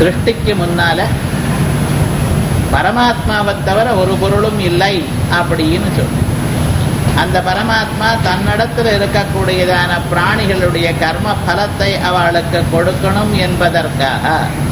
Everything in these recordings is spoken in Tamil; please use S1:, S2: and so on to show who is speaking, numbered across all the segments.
S1: சிருஷ்டிக்கு முன்னால பரமாத்மாவை தவிர ஒரு பொருளும் இல்லை அப்படின்னு சொல்லு. அந்த பரமாத்மா தன்னிடத்தில் இருக்கக்கூடியதான பிராணிகளுடைய கர்ம பலத்தை அவளுக்கு கொடுக்கணும் என்பதற்காக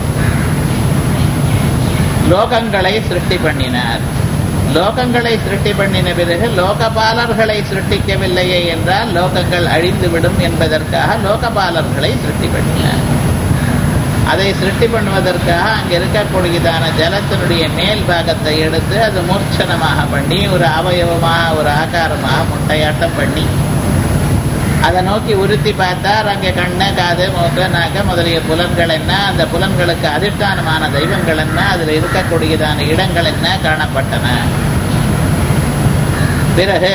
S1: லோகங்களை சிருஷ்டி பண்ணினார். லோகங்களை சிருஷ்டி பண்ணின பிறகு லோகபாலர்களை சிருஷ்டிக்கவில்லையே என்றால் லோகங்கள் அழிந்துவிடும் என்பதற்காக லோகபாலர்களை சிருஷ்டி பண்ணினார். அதை சிருஷ்டி பண்ணுவதற்காக அங்கே இருக்கக்கூடியதான ஜலத்தினுடைய மேல் பாகத்தை எடுத்து அது மூர்ச்சனமாக பண்ணி ஒரு அவயவமாக ஒரு ஆகாரமாக முட்டையாட்டம் பண்ணி அதை நோக்கி உறுத்தி பார்த்தார். அங்கே கண்ணு காது மூக்கு நாக்கு முதலிய புலன்கள் என்ன, அந்த புலன்களுக்கு அதிஷ்டானமான தெய்வங்கள் என்ன, அதில் இருக்கக்கூடியதான இடங்கள் என்ன காணப்பட்டன. பிறகு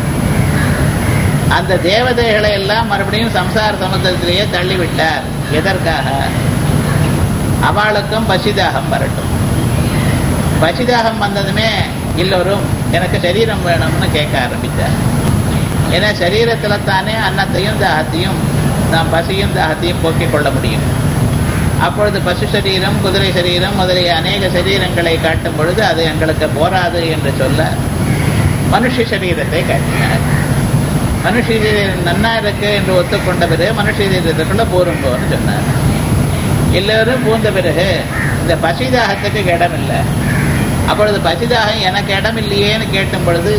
S1: அந்த தேவதைகளை எல்லாம் மறுபடியும் சம்சார சமுத்திரத்திலேயே தள்ளிவிட்டார். எதற்காக? அவளுக்கும் பசிதாகம் வரட்டும். பசிதாகம் வந்ததுமே எல்லோரும் எனக்கு சரீரம் வேணும்னு கேட்க ஆரம்பித்தார். ஏன்னா சரீரத்துல தானே அன்னத்தையும் தாகத்தையும் நாம் பசியும் தாகத்தையும் போக்கிக் கொள்ள முடியும். அப்பொழுது பசு சரீரம் குதிரை சரீரம் முதலிய அநேக சரீரங்களை காட்டும் பொழுது அது எங்களுக்கு போராது என்று சொல்ல மனுஷ சரீரத்தை காட்டினார். மனுஷ சரீரம் நன்னா இருக்கு என்று ஒத்துக்கொண்ட பிறகு மனுஷ சரீரத்துக்குள்ள போருங்கோன்னு சொன்னார். எல்லோரும் பூந்த பிறகு இந்த பசிதாகத்துக்கு இடம் இல்லை. அப்பொழுது பசிதாகம் எனக்கு இடம் இல்லையேன்னு கேட்டும் பொழுது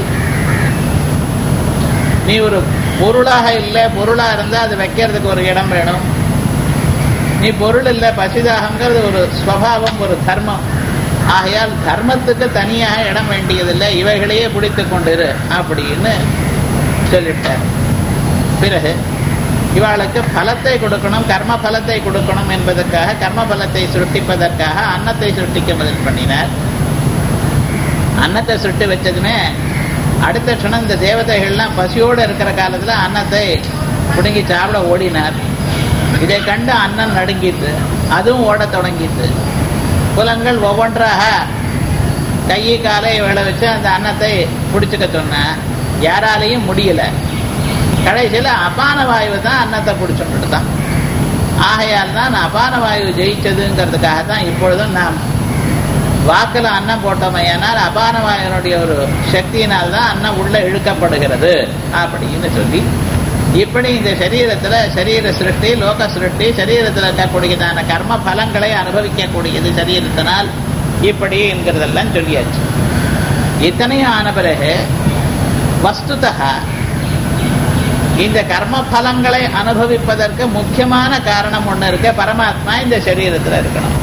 S1: நீ ஒரு பொருளாக இல்லை, பொருளா இருந்தா அது வைக்கிறதுக்கு ஒரு இடம் வேணும். நீ பொருள் இல்லை, பசிதாகங்கிறது ஒரு ஸ்வபாவம், ஒரு தர்மம். ஆகையால் தர்மத்துக்கு தனியாக இடம் வேண்டியதில்லை, இவைகளையே பிடித்து கொண்டிரு அப்படின்னு சொல்லிட்டார். பிறகு இவாளுக்கு பலத்தை கொடுக்கணும், கர்ம பலத்தை கொடுக்கணும் என்பதற்காக கர்ம பலத்தை சுருட்டிப்பதற்காக அன்னத்தை சுருட்டிக்க முதல் பண்ணினார். அன்னத்தை சுருட்டி வச்சதுமே அடுத்த க்ஷணம் இந்த தேவதைகள்லாம் பசியோடு இருக்கிற காலத்தில் அன்னத்தை பிடுங்கி சாப்பிட ஓடினார். இதை கண்டு அன்னம் நடுங்கிட்டு அதுவும் ஓட தொடங்கிட்டு புலன்கள் ஒவ்வொன்றாக கையை காலை விளை வச்சு அந்த அன்னத்தை பிடிச்சுக்க சொன்ன யாராலையும் முடியல. கடைசியில் அபான வாயு தான் அன்னத்தை பிடிச்சுட்டு தான். ஆகையால் தான் அபான வாயு ஜெயிச்சதுங்கிறதுக்காக தான் இப்பொழுதும் நாம் வாக்கில் அன்னம் போட்டோமையானால் அபான வாயுனுடைய ஒரு சக்தியினால் தான் அன்னம் உள்ள இழுக்கப்படுகிறது அப்படின்னு சொல்லி இப்படி இந்த சரீரத்தில் சரீர சிருஷ்டி லோக சிருஷ்டி சரீரத்தில் இருக்கக்கூடியதான கர்ம பலங்களை அனுபவிக்கக்கூடியது சரீரத்தினால் இப்படி என்கிறதெல்லாம் சொல்லியாச்சு. இத்தனையும் ஆன பிறகு வஸ்துதா இந்த கர்ம பலங்களை அனுபவிப்பதற்கு முக்கியமான காரணம் ஒன்று இருக்கு. பரமாத்மா இந்த சரீரத்தில் இருக்கணும்.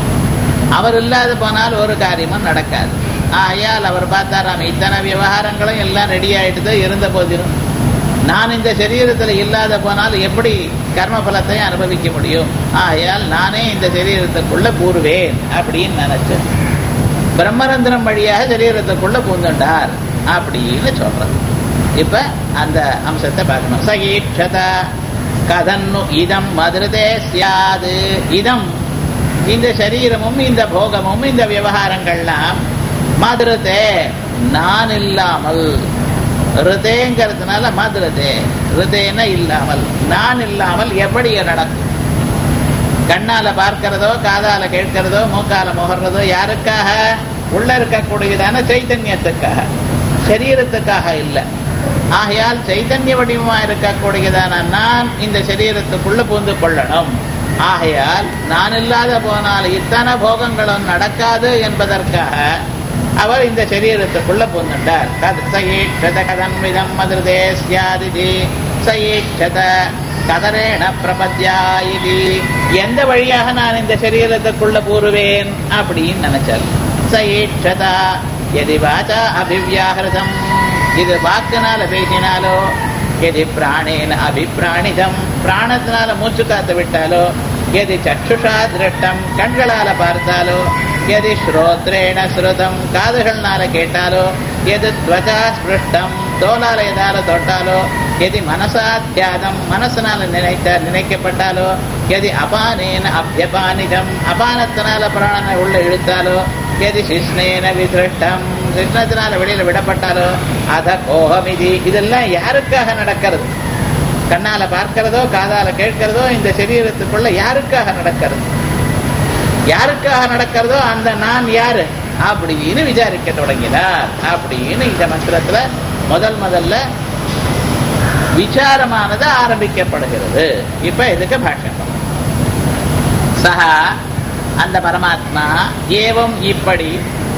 S1: அவர் இல்லாத போனால் ஒரு காரியமும் நடக்காது. ஆகையால் அவர் பார்த்தாராம் இத்தனை விவகாரங்களும் எல்லாம் ரெடி ஆயிட்டு இருந்த போதிலும் நான் இந்த சரீரத்தில் இல்லாத போனால் எப்படி கர்ம பலத்தை அனுபவிக்க முடியும்? ஆகையால் நானே இந்த சரீரத்துக்குள்ள பூருவேன் அப்படின்னு நினைச்சு பிரம்மரந்திரம் வழியாக சரீரத்துக்குள்ள பூந்துட்டார் அப்படின்னு சொல்றது. இப்ப அந்த அம்சத்தை பார்க்கணும். சகீட்சத கதன்னு இதம் மதுரதே சியாது. இதம் இந்த சரீரமும் இந்த போகமும் இந்த விவகாரங்கள்லாம் மதுரதே நான் இல்லாமல், ரிதேங்கிறதுனால மதுரதே, ரிதேன இல்லாமல், நான் இல்லாமல் எப்படி நடக்கும்? கண்ணால பார்க்கிறதோ காதால கேட்கிறதோ மூக்கால முகர்றதோ யாருக்காக? உள்ள இருக்கக்கூடியதான சைத்தன்யத்துக்காக, சரீரத்துக்காக இல்லை. ஆகையால் சைத்தன்ய வடிவமா இருக்கக்கூடியதான நான் இந்த சரீரத்துக்குள்ள பூந்து கொள்ளணும். ஆகையால் நான் இல்லாத போனால் இத்தனை போகங்களும் நடக்காது என்பதற்காக அவர் இந்த சரீரத்துக்குள்ள பூந்துட்டார். கதன்விதம் மதுரதே ஸ்யாதிதி சயேட்சத கதரேண பிரபத்யாயிதி. எந்த வழியாக நான் இந்த சரீரத்துக்குள்ள பூருவேன் அப்படின்னு நினைச்சார். சயேட்சதா எதி வாசா அபிவியாகிருதம், இது வாக்குனால பேசினாலோ, எதி பிராணேன அபிப்பிராணிதம், பிராணத்தினால மூச்சு காத்து விட்டாலோ, எதி சக்ஷுஷா திருஷ்டம் கண்களால பார்த்தாலோ, எதி ஸ்ரோத்ரேண ஸ்ருதம் காதுகள்னால கேட்டாலோ, எது துவச்சா ஸ்பிருஷ்டம் தோலால ஏதால தொட்டாலோ, எதி மனசாத்தியாதம் மனசனால நினைக்கப்பட்டாலோ, எதி அபானேன அபியபானிதம் அபானத்தினால பிராணனை உள்ள இழுத்தாலோ, எதி சிஷ்ணேன விதிருஷ்டம் கிருஷ்ணத்தினால வெளியில விடப்பட்டாலோ, அத கோகமிதி. இதெல்லாம் யாருக்காக நடக்கிறது? கண்ணால பார்க்கிறதோ காதால கேட்கிறதோ இந்த சரீரத்துக்குள்ள யாருக்காக நடக்கிறது? யாருக்காக நடக்கிறதோ அந்த நான் யாரு அப்படின்னு விசாரிக்க தொடங்கினார் அப்படின்னு இந்த மந்திரத்துல முதல்ல விசாரமானது ஆரம்பிக்கப்படுகிறது. இப்ப இதுக்கு பாஷ்யம். சஹா அந்த பரமாத்மா ஏவம் இப்படி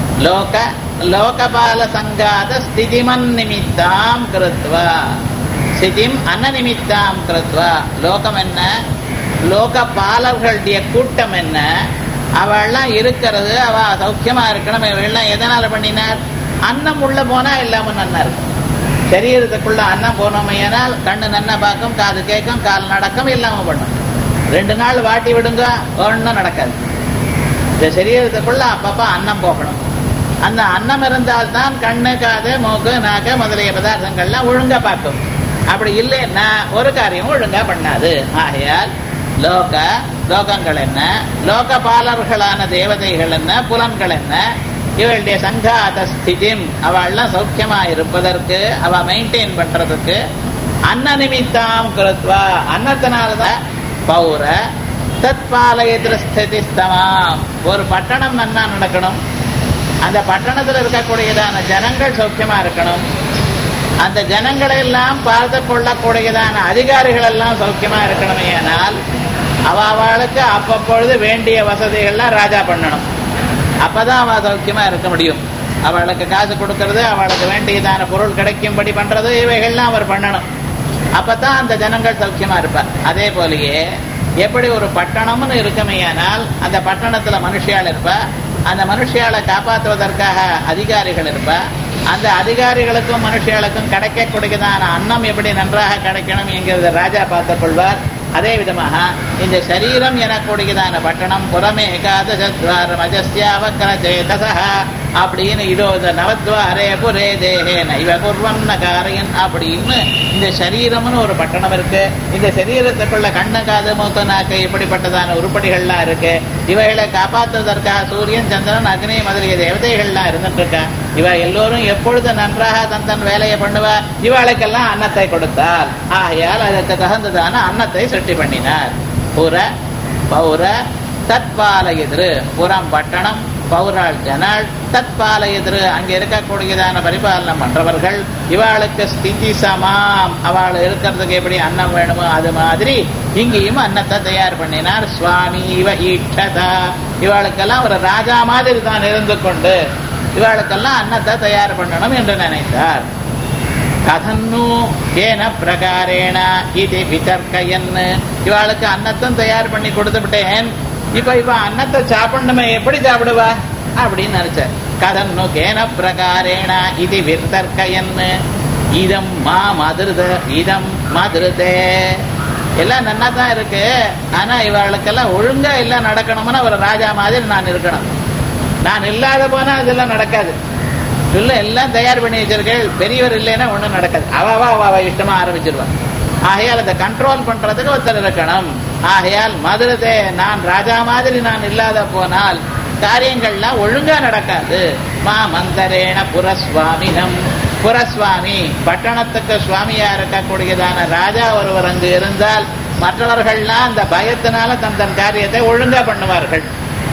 S1: லோகபால சங்காத ஸ்திதிமன் நிமித்தாம் கிருத்வா ஸ்திதிம் அன்னநிமித்தாம் கிருத்வா லோகம் என்ன, லோகபாலர்களுடைய கூட்டம் என்ன, அவள்லாம் இருக்கிறது, அவ சௌக்கியமா இருக்கணும், இவெல்லாம் எதனால பண்ணினார்? அன்னம் உள்ள போனா எல்லாமும் நன்னா இருக்கும். சரீரத்துக்குள்ள அன்னம் போனோமையானால் கண்ணு நன்னா பார்க்கும், காது கேட்கும், கால் நடக்கும், எல்லாமும் பண்ணும். 2 நாள் வாட்டி விடுங்க, ஒன்றும் நடக்காது. இந்த சரீரத்துக்குள்ள அப்பப்ப அன்னம் போகணும். அந்த அன்னம் இருந்தால்தான் கண்ணு, காது, மூக்கு, நாக்கு முதலிய பதார்த்தங்கள்லாம் ஒழுங்கா பார்க்கும். அப்படி இல்லைன்னா ஒரு காரியம் ஒழுங்கா பண்ணாது. ஆகையால் லோகங்கள் என்ன, லோகபாலர்களான தேவதைகள் என்ன, புலன்கள் என்ன, இவளுடைய சங்காத ஸ்திதிம் அவள்லாம் சௌக்கியமா இருப்பதற்கு, அவ மெயின்டைன் பண்றதுக்கு அன்ன நிமித்தாம் கிருத்வா அன்னத்தினால்தான் பௌர தத்பாலயதிஸ்தமாம் ஒரு பட்டணம் நன்னா நடக்கணும். அந்த பட்டணத்தில் இருக்கக்கூடியதான ஜனங்கள் சௌக்கியமா இருக்கணும். அந்த ஜனங்களை எல்லாம் பார்த்து கொள்ளக்கூடியதான அதிகாரிகள் எல்லாம் சௌக்கியமா இருக்கணுமே. ஆனால் அவளுக்கு அப்பப்பொழுது வேண்டிய வசதிகள்லாம் ராஜா பண்ணணும். அப்பதான் அவ சௌக்கியமா இருக்க முடியும். அவளுக்கு காசு கொடுக்கறது, அவளுக்கு வேண்டியதான பொருள் கிடைக்கும்படி பண்றது, இவைகள்லாம் அவர் பண்ணணும். அப்பதான் அந்த ஜனங்கள் சௌக்கியமா இருப்பார். அதே போலயே எப்படி ஒரு பட்டணம்னு இருக்குமையானால் அந்த பட்டணத்துல மனுஷியால் இருப்பா, அந்த மனுஷியாலை காப்பாற்றுவதற்காக அதிகாரிகள் இருப்பா, அந்த அதிகாரிகளுக்கும் மனுஷியாளுக்கும் கிடைக்கக்கூடியதான அன்னம் எப்படி நன்றாக கிடைக்கணும் என்கிறத ராஜா பார்த்துக் கொள்வார். அதே விதமாக இந்த சரீரம் எனக்கூடியதான பட்டணம் புறமே ஏகாதசத்வாரம் அஜஸ்யாவக்கரச்சேதசா அப்படின்னு இதோ இந்த நவத்வாரே புரே தேகே நைவ குர்வன்ன காரியன் அப்படின்னு இந்த சரீரம்னு ஒரு பட்டணம் இருக்கு. இந்த சரீரத்துக்குள்ள கண்ணு, காது, மூக்கு, நாக்கு இப்படிப்பட்டதான உருப்படிகள்லாம் இருக்கு. இவைகளை காப்பாற்றுவதற்காக சூரியன், சந்திரன், அக்னி முதலிய தேவதைகள்லாம் இருந்துட்டு இருக்கா. இவ எல்லோரும் எப்பொழுது நன்றாக தன் வேலையை பண்ணுவா. இவளுக்கெல்லாம் அன்னத்தை கொடுத்தால் ஆகையால் அதற்கு தகுந்ததான அன்னத்தை சிருஷ்டி பண்ணினார். புற பௌர தற்பால எதிரு புறம் பட்டணம், பௌராள் ஜனாள், தற்பால எதிரு அங்கே இருக்கக்கூடியதான பரிபாலனம் பண்றவர்கள். இவாளுக்கு ஸ்திதி சமாம் அவள் இருக்கிறதுக்கு எப்படி அன்னம் வேணுமோ அது மாதிரி இங்கேயும் அன்னத்தை தயார் பண்ணினார். சுவாமி இவ ஈட்சதா இவாளுக்கெல்லாம் ஒரு ராஜா மாதிரி தான் இருந்து கொண்டு இவாளுக்கெல்லாம் அன்னத்தை தயார் பண்ணணும் என்று நினைத்தார். கதன்னு ஏன பிரகாரேன இது விதர்க்கயன் இவாளுக்கு அன்னத்தும் தயார் பண்ணி கொடுத்து விட்டேன். இப்ப அன்னத்தை சாப்பிடணுமே, எப்படி சாப்பிடுவா அப்படின்னு நினைச்சார். கதன்னு கேன பிரகாரேன இது விதர்க்கயன் இதம் மா மதுருத இதம் மதுருதே எல்லாம் நன்னா தான் இருக்கு. ஆனா இவாளுக்கெல்லாம் ஒழுங்கா எல்லாம் நடக்கணும்னா ஒரு ராஜா மாதிரி நான் இருக்கணும். நான் இல்லாத போனா அதெல்லாம் நடக்காது. இல்ல எல்லாம் தயார் பண்ணி வச்சிருக்கேன், பெரியவர் இல்லைன்னா ஒண்ணும் நடக்காது. அவ இஷ்டமா ஆரம்பிச்சிருவான். ஆகையால் அதை கண்ட்ரோல் பண்றதுக்கு ஒருத்தர் இருக்கணும். ஆகையால் மதுரதே நான் ராஜா மாதிரி நான் இல்லாத போனால் காரியங்கள்லாம் ஒழுங்கா நடக்காது. மா மந்தரேன புரஸ்வாமினம் புரஸ்வாமி பட்டணத்துக்கு சுவாமியா இருக்கக்கூடியதான ராஜா ஒருவர் அங்கு இருந்தால் மற்றவர்கள்லாம் அந்த பயத்தினால தன் காரியத்தை ஒழுங்கா பண்ணுவார்கள்.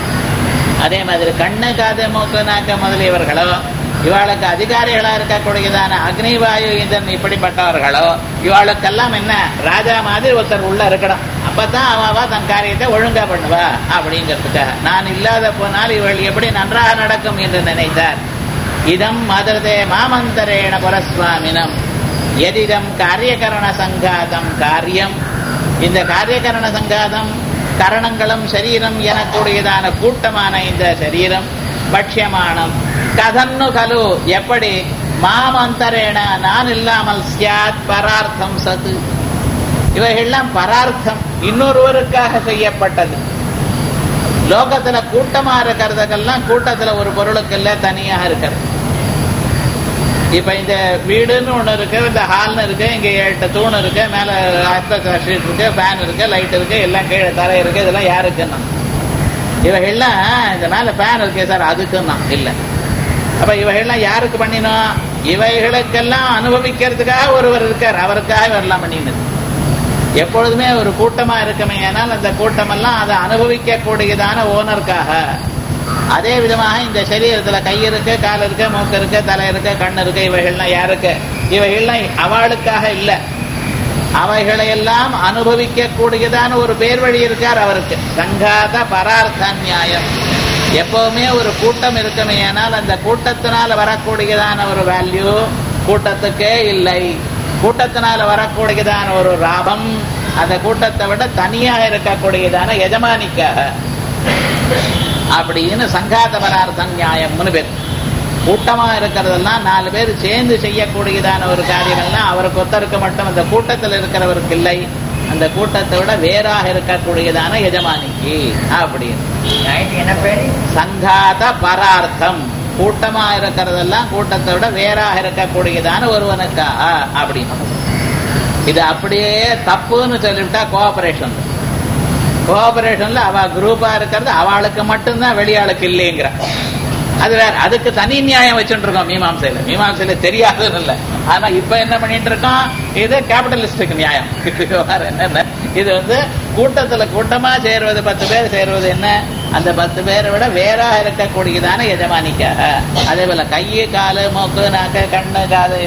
S1: அதே மாதிரி கண்ணு, காது, மூக்கு, நாக்கு முதலியவர்களோ இவாளுக்கு அதிகாரிகளா இருக்கக்கூடியதான அக்னிவாயு இந்திரன் இப்படிப்பட்டவர்களோ இவாளுக்கெல்லாம் என்ன ராஜா மாதிரி ஒருத்தர் உள்ள இருக்கணும். அப்பதான் அவா தன் காரியத்தை ஒழுங்கா பண்ணுவா அப்படிங்கிறதுக்காக நான் இல்லாத போனால் இவள் எப்படி நன்றாக நடக்கும் என்று நினைத்தார். இதம் மதுரதே மாமந்தரேண புரஸ்வாமினம் எதிதம் காரியகரண சங்காதம் காரியம் இந்த காரியகரண சங்காதம் கரணங்களும் சரீரம் எனக்கூடியதான கூட்டமான இந்த சரீரம் பட்சியமானம் கதன்னு கலு எப்படி மாமந்தரேன நான் இல்லாமல் சியாத் பரார்த்தம் சது இவைகள்லாம் பரார்த்தம் இன்னொருவருக்காக செய்யப்பட்டது. லோகத்துல கூட்டமா இருக்கிறதுக்கெல்லாம் கூட்டத்துல ஒரு பொருளுக்கு இல்ல தனியாக இருக்கிறது. இப்ப இந்த வீடுன்னு ஒண்ணு இருக்கு, இந்த ஹால்னு இருக்கு, இங்க 8 தூண் இருக்கு, மேல இருக்கு, ஃபேன் இருக்கு, லைட் இருக்கு, எல்லாம் கீழே தரை இருக்கு. இதெல்லாம் யாருக்குன்னா இவைகள்லாம் இந்த மேல ஃபேன் இருக்கு சார் அதுக்குன்னா இல்ல. அப்ப இவைகள்லாம் யாருக்கு பண்ணினோம்? இவைகளுக்கெல்லாம் அனுபவிக்கிறதுக்காக ஒருவர் இருக்கார், அவருக்காக இவரெல்லாம் பண்ணினது. எப்பொழுதுமே ஒரு கூட்டமா இருக்குமே, ஆனால் அந்த கூட்டமெல்லாம் அதை அனுபவிக்க கூடியதான ஓனருக்காக. அதே விதமாக இந்த சரீரத்துல கை இருக்கு, கால் இருக்கு, மூக்கு இருக்கு, தலை இருக்கு, கண் இருக்கு, இவைகள்லாம் யாருக்கு? இவைகள்லாம் அவளுக்காக இல்ல, அவைகளையெல்லாம் அனுபவிக்க கூடியதான ஒரு பேர் வழி இருக்கார் அவருக்கு. சங்காத பரார்த்த நியாயம். எப்பவுமே ஒரு கூட்டம் இருக்குமே, ஆனால் அந்த கூட்டத்தினால வரக்கூடியதான ஒரு வேல்யூ கூட்டத்துக்கே இல்லை. கூட்டத்தினால வரக்கூடியதான ஒரு லாபம் அந்த கூட்டத்தை விட தனியாக இருக்கக்கூடியதான எஜமானிக்காக. அப்படின்னு சங்காத பரார்த்த நியாயம்னு பேர். கூட்டமா இருக்கிறதெல்லாம் 4 பேர் சேர்ந்து செய்யக்கூடியதான ஒரு காரியங்கள்லாம் அவருக்கு ஒருத்தருக்கு மட்டும், அந்த கூட்டத்தில் இருக்கிறவருக்கு இல்லை, அந்த கூட்டத்தை விட வேறாக இருக்கக்கூடியதான எஜமானிக்கு. அப்படின்னு
S2: என்ன பேரு?
S1: சங்காத பரார்த்தம். கூட்டமா இருக்கிறதெல்லாம் கூட்டத்தை விட வேறாக இருக்கக்கூடியதான ஒருவனுக்கா அப்படின்னு. இது அப்படியே தப்புன்னு சொல்லிவிட்டா கோஆபரேஷன். கோஆபரேஷன்ல அவ குரூப்பா இருக்கிறது அவளுக்கு மட்டும்தான், வெளியாளுக்கு இல்லைங்கிற. அது வேற, அதுக்கு தனி நியாயம் வச்சுட்டு இருக்கோம் மீமாம்சையில. மீமாம்சையில தெரியாதுன்னு இல்லை, ஆனா இப்ப என்ன பண்ணிட்டு இருக்கோம், இது கேபிட்டலிஸ்டுக்கு நியாயம். என்னென்ன இது கூட்டத்துல கூட்டமா சேருவது 10 பேர் சேருவது என்ன, அந்த 10 பேரை விட வேறாக இருக்கக்கூடியதான எஜமானிக்காக. அதே போல கையு, காலு, மூக்கு, நாக்கு, கண்ணு, காது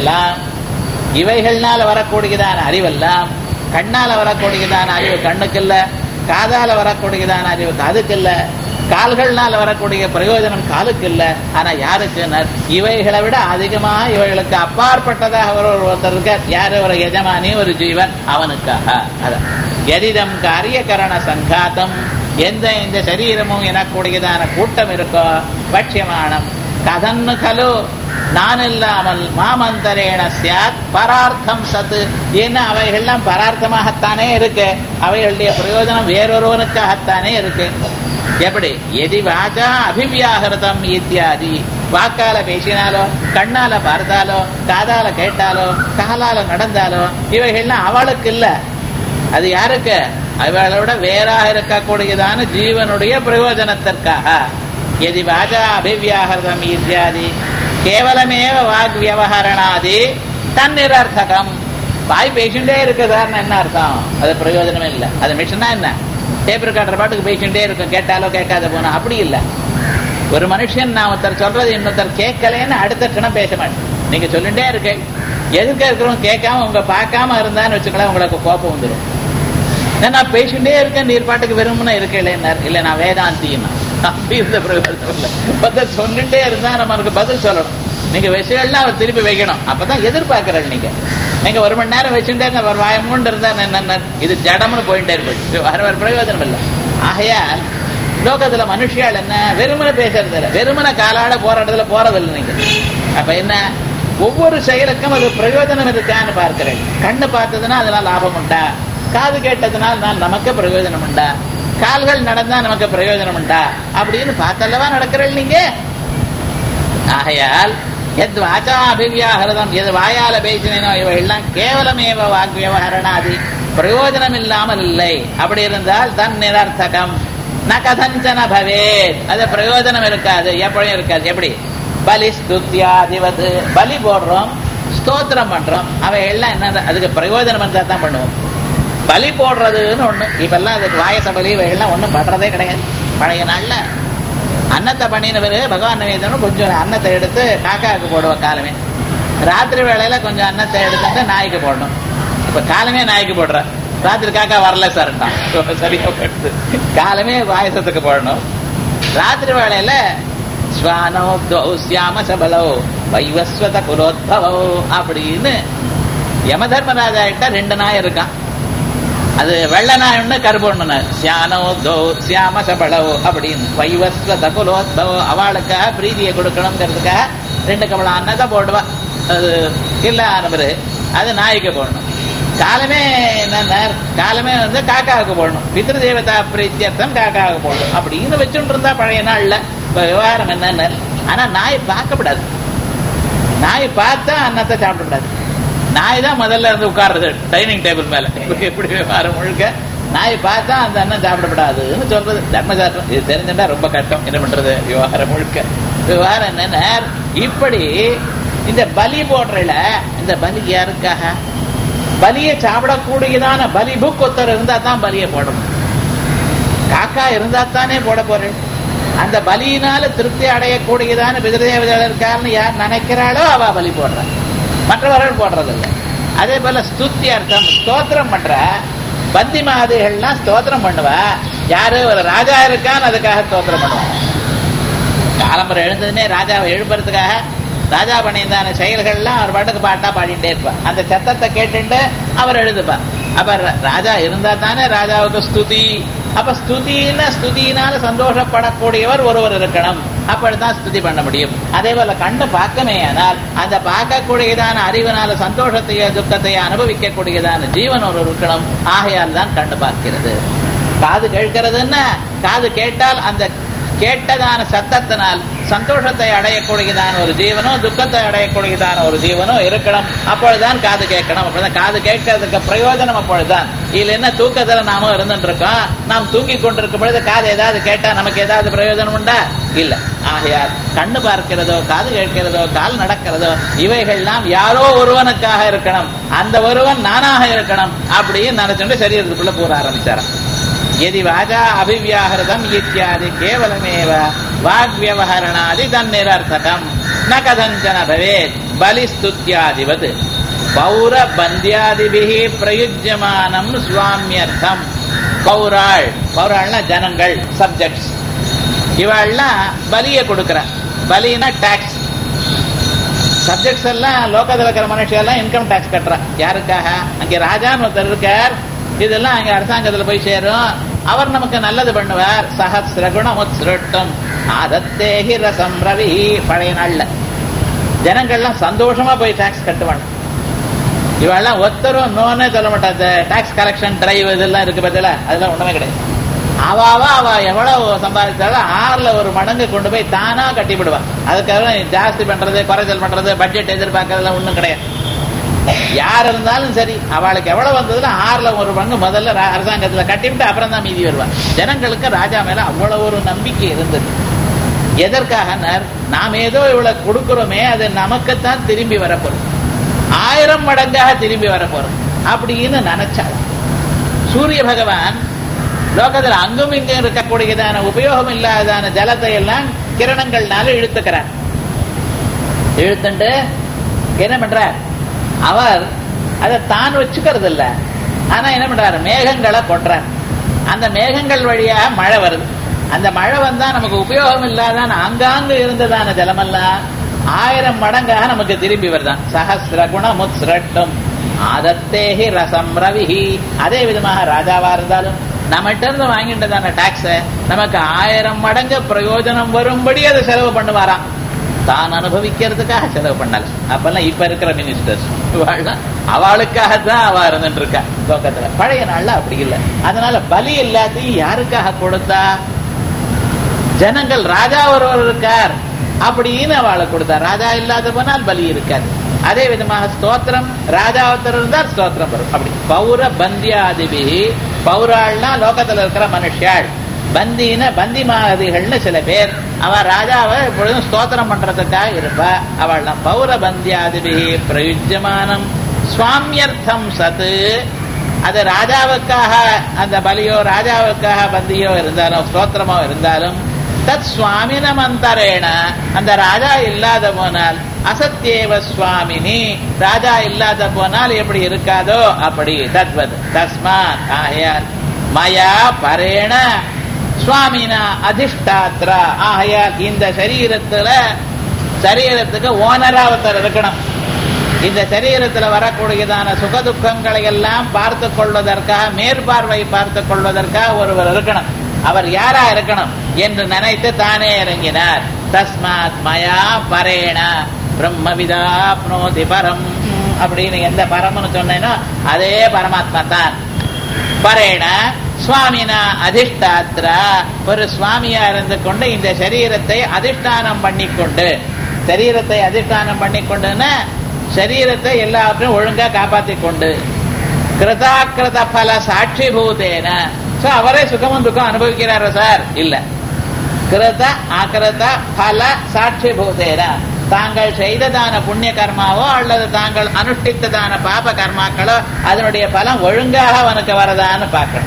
S1: இவைகள்னால வரக்கூடியதான அறிவெல்லாம், கண்ணால வரக்கூடியதான அறிவு கண்ணுக்கு இல்ல, காதால வரக்கூடியதான அறிவு காதுக்கு இல்ல, கால்கள்னால வரக்கூடிய பிரயோஜனம் காலுக்கு இல்ல. ஆனா யாருக்கு? இவைகளை விட அதிகமாக இவைகளுக்கு அப்பாற்பட்டதாக ஒருத்தர் இருக்க. யாரு? ஒரு எஜமானி, ஒரு ஜீவன், அவனுக்காக. அதான் எதிதம் காரியகரண சங்காத்தம். எந்த இந்த சரீரமும் எனக்கூடியதான கூட்டம் இருக்கோ பட்சியமானம் கதன்னு கலு நான் இல்லாமல் மாமந்தரேண சியாத் பரார்த்தம் சத்து. ஏன்னா அவைகள்லாம் பரார்த்தமாகத்தானே இருக்கு, அவைகளுடைய பிரயோஜனம் வேறொருவனுக்காகத்தானே இருக்கு. எப்படி? எதி வாஜா அபிவியாகிருதம் இத்தியாதி. வாக்கால பேசினாலோ, கண்ணால பார்த்தாலோ, காதால கேட்டாலோ, காலால நடந்தாலோ இவைகள்லாம் அவளுக்கு இல்ல, அது யாருக்கு? அவளோட வேறாக இருக்கக்கூடியதான ஜீவனுடைய பிரயோஜனத்திற்காக. எதி வாஜா அபிவியாகிருதம் இத்தியாதி கேவலமேவ வாக் வியவஹரணாதி தன்னிரர்த்தகம். வாய் பேசிண்டே இருக்குதான்னு என்ன அர்த்தம்? அது பிரயோஜனமே இல்லை. அது மிஷனா என்ன? டேப் ரெக்கார்டர் பாட்டுக்கு பேசிட்டே இருக்கும், கேட்டாலோ கேட்காத போனா. அப்படி இல்லை. ஒரு மனுஷன் நான் ஒருத்தர் சொல்றது இன்னொருத்தர் கேட்கலன்னு அடுத்த கணம் பேச மாட்டேன். நீங்க சொல்லிட்டே இருக்க, எதுக்க இருக்கிறவங்க கேட்காம உங்க பார்க்காம இருந்தான்னு வச்சுக்கலாம், உங்களுக்கு கோபம் வந்துடும். நான் பேசிட்டே இருக்கேன், நீர் பாட்டுக்கு விரும்பினா இருக்க இல்லைன்னார். இல்லை நான் வேதாந்தினா அப்படி இருந்த பிரயோஜனம் இல்லை. பதில் சொல்லிட்டே இருந்தா நம்மளுக்கு பதில் சொல்லணும். நீங்க விஷயம்லாம் அவர் திருப்பி வைக்கணும், அப்பதான் எதிர்பார்க்கறேன். நீங்க 1 மணி நேரம் வச்சுட்டே ஒரு வாயமூண்டு இருந்தா என்ன, இது ஜடம்னு போயிட்டே இருப்பது, வர பிரயோஜனம் இல்லை. ஆகையால் லோகத்துல மனுஷியால் என்ன வெறுமனை பேசுறது இல்லை, வெறுமனை காலாட போற இடத்துல போறதில்லை. நீங்க அப்ப என்ன, ஒவ்வொரு செயலுக்கும் அது பிரயோஜனம் இருக்கான்னு பார்க்கிறேன். கண்ணு பார்த்ததுன்னா அதெல்லாம் லாபம் உண்டா, காது கேட்டதுனால் நமக்கு பிரயோஜனம் உண்டா, கால்கள் நடந்தா நமக்கு பிரயோஜனம் உண்டா அப்படின்னு பார்த்தல்லவா நடக்கிறேன் நீங்க. ஆகையால் எத் வாச்சா அபிவியாகிருதம், எது வாயால பேசினோ இவையெல்லாம் கேவலமேவ வாக் வியவஹரணாதி, பிரயோஜனம் இல்லாமல் இல்லை. அப்படி இருந்தால் தன் நிரர்த்தகம் ந கதஞ்சன பவேத், அது பிரயோஜனம் இருக்காது, எப்படியும் இருக்காது. எப்படி? பலி ஸ்துத்யாதிவது, பலி போடுறோம், ஸ்தோத்திரம் பண்றோம், அவை எல்லாம் என்ன, அதுக்கு பிரயோஜனம் இருந்தா தான் பண்ணுவோம். பலி போடுறதுன்னு ஒண்ணு இப்பெல்லாம் அதுக்கு வாயச பலி இவைகள்லாம் ஒண்ணும் பண்றதே கிடையாது. பழைய நாள்ல அன்னத்தை பண்ணினவரு பகவான் நிவேதனம் கொஞ்சம் அன்னத்தை எடுத்து காக்காவுக்கு போடுவோம் காலமே. ராத்திரி வேளையில கொஞ்சம் அன்னத்தை எடுத்துட்டு நாய்க்கு போடணும். இப்ப காலமே நாய்க்கு போடுற, ராத்திரி காக்கா வரல சார்ட்டான், சரியா போடுது. காலமே பாயசத்துக்கு போடணும். ராத்திரி வேளையில ஸ்வானோ சியாம சபலோ வைவஸ்வத குலோத்பவோ அப்படின்னு யம தர்மராஜா கிட்ட 2 நாய் இருக்கான். அது வெள்ள நாய் ஒண்ணு, கருப்பு ஒண்ணு. சியானோ தோ சியாம சபலோ அப்படின்னு வைவஸ்வத குலோத்பவோ, அவளுக்காக பிரீதியை கொடுக்கணுங்கிறதுக்காக 2 கமலம் அன்னதான் போடுவா. அது இல்ல நம்பரு, அது நாய்க்கு போடணும். காலமே என்ன, காலமே காக்காவுக்கு போடணும். பித்ரு தேவதா பிரீத்தியர்த்தம் காக்காவுக்கு போடணும் அப்படின்னு வச்சுட்டு இருந்தா பழைய நாள்ல. விவகாரம் என்னன்னு, ஆனா நாய் பார்க்கப்படாது. நாய் பார்த்தா அன்னத்தை சாப்பிடக்கூடாது. நாய் தான் முதல்ல இருந்து உட்கார்றது டைனிங் டேபிள் மேல. எப்படி விவகாரம் முழுக்க நாய் பார்த்தா அந்த அன்னம் சாப்பிடப்படாதுன்னு சொல்றது தர்மசாஸ்திரம். இது தெரிஞ்சுட்டா ரொம்ப கஷ்டம். என்ன பண்றது? விவகாரம் முழுக்க விவகாரம் என்னன்னா, இப்படி இந்த பலி போடுறல, இந்த பலி யாருக்காக? பலியை சாப்பிடக்கூடியதான பலி புக் ஒருத்தர் இருந்தா தான் பலியை போடணும். காக்கா இருந்தா தானே போட போறேன். அந்த பலியினால திருப்தி அடையக்கூடியதான பிததேவதைகள் இருக்காருன்னு யார் நினைக்கிறாளோ அவ பலி போடுற, மற்றவர்கள் போடுறதில்லை. அதே போல ஸ்துத்தி அர்த்தம் ஸ்தோத்திரம் பண்ற பந்தி மாதிரிகள்லாம் ஸ்தோத்திரம் பண்ணுவா. யாரு ஒரு ராஜா இருக்கான்னு அதுக்காக ஸ்தோத்திரம் பண்ணுவா. காலம்பரை எழுந்ததுமே ராஜாவை எழுப்புறதுக்காக ராஜா பண்ணியிருந்தான செயல்கள்லாம் அவர் பாட்டுக்கு பாட்டா பாடிட்டே இருப்பார். அந்த சத்தத்தை கேட்டுட்டு அவர் எழுதுப்பார். அப்ப ராஜா இருந்தா தானே ராஜாவுக்கு ஸ்துதி. அப்ப ஸ்துதியினால சந்தோஷப்படக்கூடியவர் ஒருவர் இருக்கணும். அப்படித்தான் ஸ்துதி பண்ண முடியும். அதே போல கண்டு பார்க்கமே ஆனால் அந்த பார்க்கக்கூடியதான அறிவினால சந்தோஷத்தையோ துக்கத்தையோ அனுபவிக்கக்கூடியதான ஜீவன் ஒரு இருக்கணும். ஆகையால் தான் கண்டு பார்க்கிறது. காது கேட்கிறதுன்னா காது கேட்டால் அந்த கேட்டதான சத்தத்தினால் சந்தோஷத்தை அடையக்கூடியதான ஒரு ஜீவனோ துக்கத்தை அடையக்கூடியதான ஒரு ஜீவனோ இருக்கணும். அப்பொழுதுதான் காது கேட்கணும். அப்படிதான் காது கேட்கறதுக்கு பிரயோஜனம். அப்பொழுதுதான் இதுல என்ன தூக்கத்துல நாம இருந்துட்டு இருக்கோம். நாம் தூங்கி கொண்டிருக்கும் பொழுது காது ஏதாவது கேட்டா நமக்கு ஏதாவது பிரயோஜனம் உண்டா? இல்ல. ஆகையால் கண்ணு பார்க்கிறதோ காது கேட்கிறதோ கால் நடக்கிறதோ இவைகள்லாம் யாரோ ஒருவனுக்காக இருக்கணும். அந்த ஒருவன் நானாக இருக்கணும் அப்படின்னு நினைச்சுட்டு சரீரத்துக்குள்ள கூற ஆரம்பிச்சாராம். यदि वाचा अभिव्याहृतम इत्यादि केवलमेव वाग्व्यवहरणादि तन्निरर्थकम न कथंचन भवेत् बलिस्तुत्यादिवत् पौर बंद्यादिभिः प्रयुज्यमानं स्वाम्यर्थम. பௌராள்னா ஜனங்கள், சப்ஜெக்ட்ஸ். இவாள்லாம் பலியை கொடுக்கிற. பலினா டாக்ஸ். சப்ஜெக்ட்ஸ் எல்லாம் லோகத்தில் இருக்கிற மனுஷெல்லாம் இன்கம் டாக்ஸ் கட்டுறா. யாருக்காக? அங்கே ராஜான்னு ஒருத்தர் இருக்கார். இதெல்லாம் அங்க அரசாங்கத்துல போய் சேரும். அவர் நமக்கு நல்லது பண்ணுவார். சஹஸ்ரகுணமுத்ஸ்ருட்டும் ஆதத்தேஹி ரசம் ரவி. பழைய நாள்ல ஜனங்கள்லாம் சந்தோஷமா போய் டாக்ஸ் கட்டுவாங்க. இவெல்லாம் ஒருத்தரும் நோனே சொல்ல மாட்டாங்க. டாக்ஸ் கலெக்ஷன் டிரைவ் இதெல்லாம் இருக்கு பதில அதெல்லாம் ஒண்ணுமே கிடையாது. அவ எவ்வளவு சம்பாதிச்சாலும் 6ல் 1 மடங்கு கொண்டு போய் தானா கட்டிவிடுவான். அதுக்காக ஜாஸ்தி பண்றது குறைச்சல் பண்றது பட்ஜெட் எதிர்பார்க்கறதுலாம் ஒண்ணும் கிடையாது. யார் இருந்தாலும் சரி அவளுக்கு எவ்வளவு வந்ததுல 6ல் 1 பங்கு முதல்ல அரசாங்கத்துல கட்டிவிட்டு அப்புறம் தான் மீதி வருவான். ஜனங்களுக்கு ராஜா மேல அவ்வளவு ஒரு நம்பிக்கை இருந்தது. எதற்காக? நாம் ஏதோ இவ்வளவு கொடுக்கிறோமே அது நமக்குத்தான் திரும்பி வரப்போறோம். 1000 மடங்காக திரும்பி வரப்போறோம் அப்படின்னு நினைச்சாள். சூரிய பகவான் லோகத்தில் அங்கும் இங்கும் இருக்கக்கூடியதான உபயோகம் இல்லாதான ஜலத்தை எல்லாம் கிரணங்கள்னால இழுத்துக்கிறார். இழுத்துட்டு என்ன பண்றார்? அவர் அதை தான் வச்சுக்கிறது இல்ல. ஆனா என்ன பண்றாரு? மேகங்களை கொட்டுறார். அந்த மேகங்கள் வழியாக மழை வருது. அந்த மழை வந்தா நமக்கு உபயோகம் இல்லாதான ஆங்காங்கு இருந்ததான ஜலமெல்லாம் 1000 மடங்காக நமக்கு திரும்பி வருதான். சஹஸ்ரகுணமுத்ஸ்ருட்டும் ஆதத்தேஹி ரசம் ரவிஹி. அதே விதமாக ராஜாவா இருந்தாலும் நம்மகிட்ட இருந்து வாங்கிட்டதான டாக்ஸ நமக்கு 1000 மடங்கு பிரயோஜனம் வரும்படி அதை செலவு பண்ணுவாராம். தான் அனுபவிக்கிறதுக்காக செலவு பண்ணல. அப்பெல்லாம் இப்ப இருக்கிற மினிஸ்டர்ஸ் அவளுக்காகத்தான் அவ இருந்துட்டு இருக்கா லோகத்துல. பழைய நாள்ல அப்படி இல்லை. அதனால பலி எல்லாத்தையும் யாருக்காக கொடுத்தா? ஜனங்கள் ராஜா ஒருவர் இருக்கார் அப்படின்னு அவளை கொடுத்தா. ராஜா இல்லாத போனால் பலி இருக்காது. அதே விதமாக ஸ்தோத்திரம் ராஜா ஒருத்தர் இருந்தால் ஸ்தோத்திரம் வரும். அப்படி பௌர பந்தியாதிபி. பௌராள்னா லோகத்துல இருக்கிற மனுஷாள். பந்தின பந்திமாதிகள்னு சில பேர். அவ ராஜாவை எப்பொழுதும் ஸ்தோத்திரம் பண்றதுக்காக இருப்பா. அவள் பௌர பந்தியாதிபி பிரயுஜ்யமானம் சுவாமியர்த்தம் சத்து. அது ராஜாவுக்காக அந்த பலியோ ராஜாவுக்காக பந்தியோ இருந்தாலும் ஸ்தோத்திரமோ இருந்தாலும் தத் சுவாமினம் அந்தரேன. அந்த ராஜா இல்லாத போனால் அசத்தியேவ சுவாமினி. ராஜா இல்லாத போனால் எப்படி இருக்காதோ அப்படி. தத்வத் தஸ்மாத் ஆகையால் மயா பரேண சுவாமினா அதிஷ்டாத்ரா. ஆகையால் இந்த சரீரத்துக்கு ஓனரா ஒருத்தர் இருக்கணும். இந்த சரீரத்துல வரக்கூடியதான சுகதுக்கங்களை எல்லாம் பார்த்து கொள்வதற்காக மேற்பார்வை பார்த்து கொள்வதற்காக ஒருவர் இருக்கணும். அவர் யாரா இருக்கணும் என்று நினைத்து தானே இறங்கினார். தஸ்மாத் மயா பரேண பிரம்மவிதாப்னோதி பரம் அப்படின்னு எந்த பரம்னு சொன்னேனோ அதே பரமாத்மா தான். பரேண சுவாமினா அதிஷ்டாத்ரா. ஒரு சுவாமியா இருந்து கொண்டு இந்த சரீரத்தை அதிஷ்டானம் பண்ணிக்கொண்டு, சரீரத்தை அதிஷ்டானம் பண்ணிக்கொண்டுன்னா சரீரத்தை எல்லாத்தையும் ஒழுங்கா காப்பாற்றி கொண்டு கிருதாக்கிருத பல சாட்சி பூதேன. அவரே சுகமும் துக்கம் அனுபவிக்கிறாரோ சார்? இல்ல. கிருத அகிருத பல சாட்சி பூதேன. தாங்கள் செய்ததான புண்ணிய கர்மாவோ அல்லது தாங்கள் அனுஷ்டித்ததான பாப கர்மாக்களோ அதனுடைய பலம் ஒழுங்காக அவனுக்கு வரதான்னு பார்க்கணும்.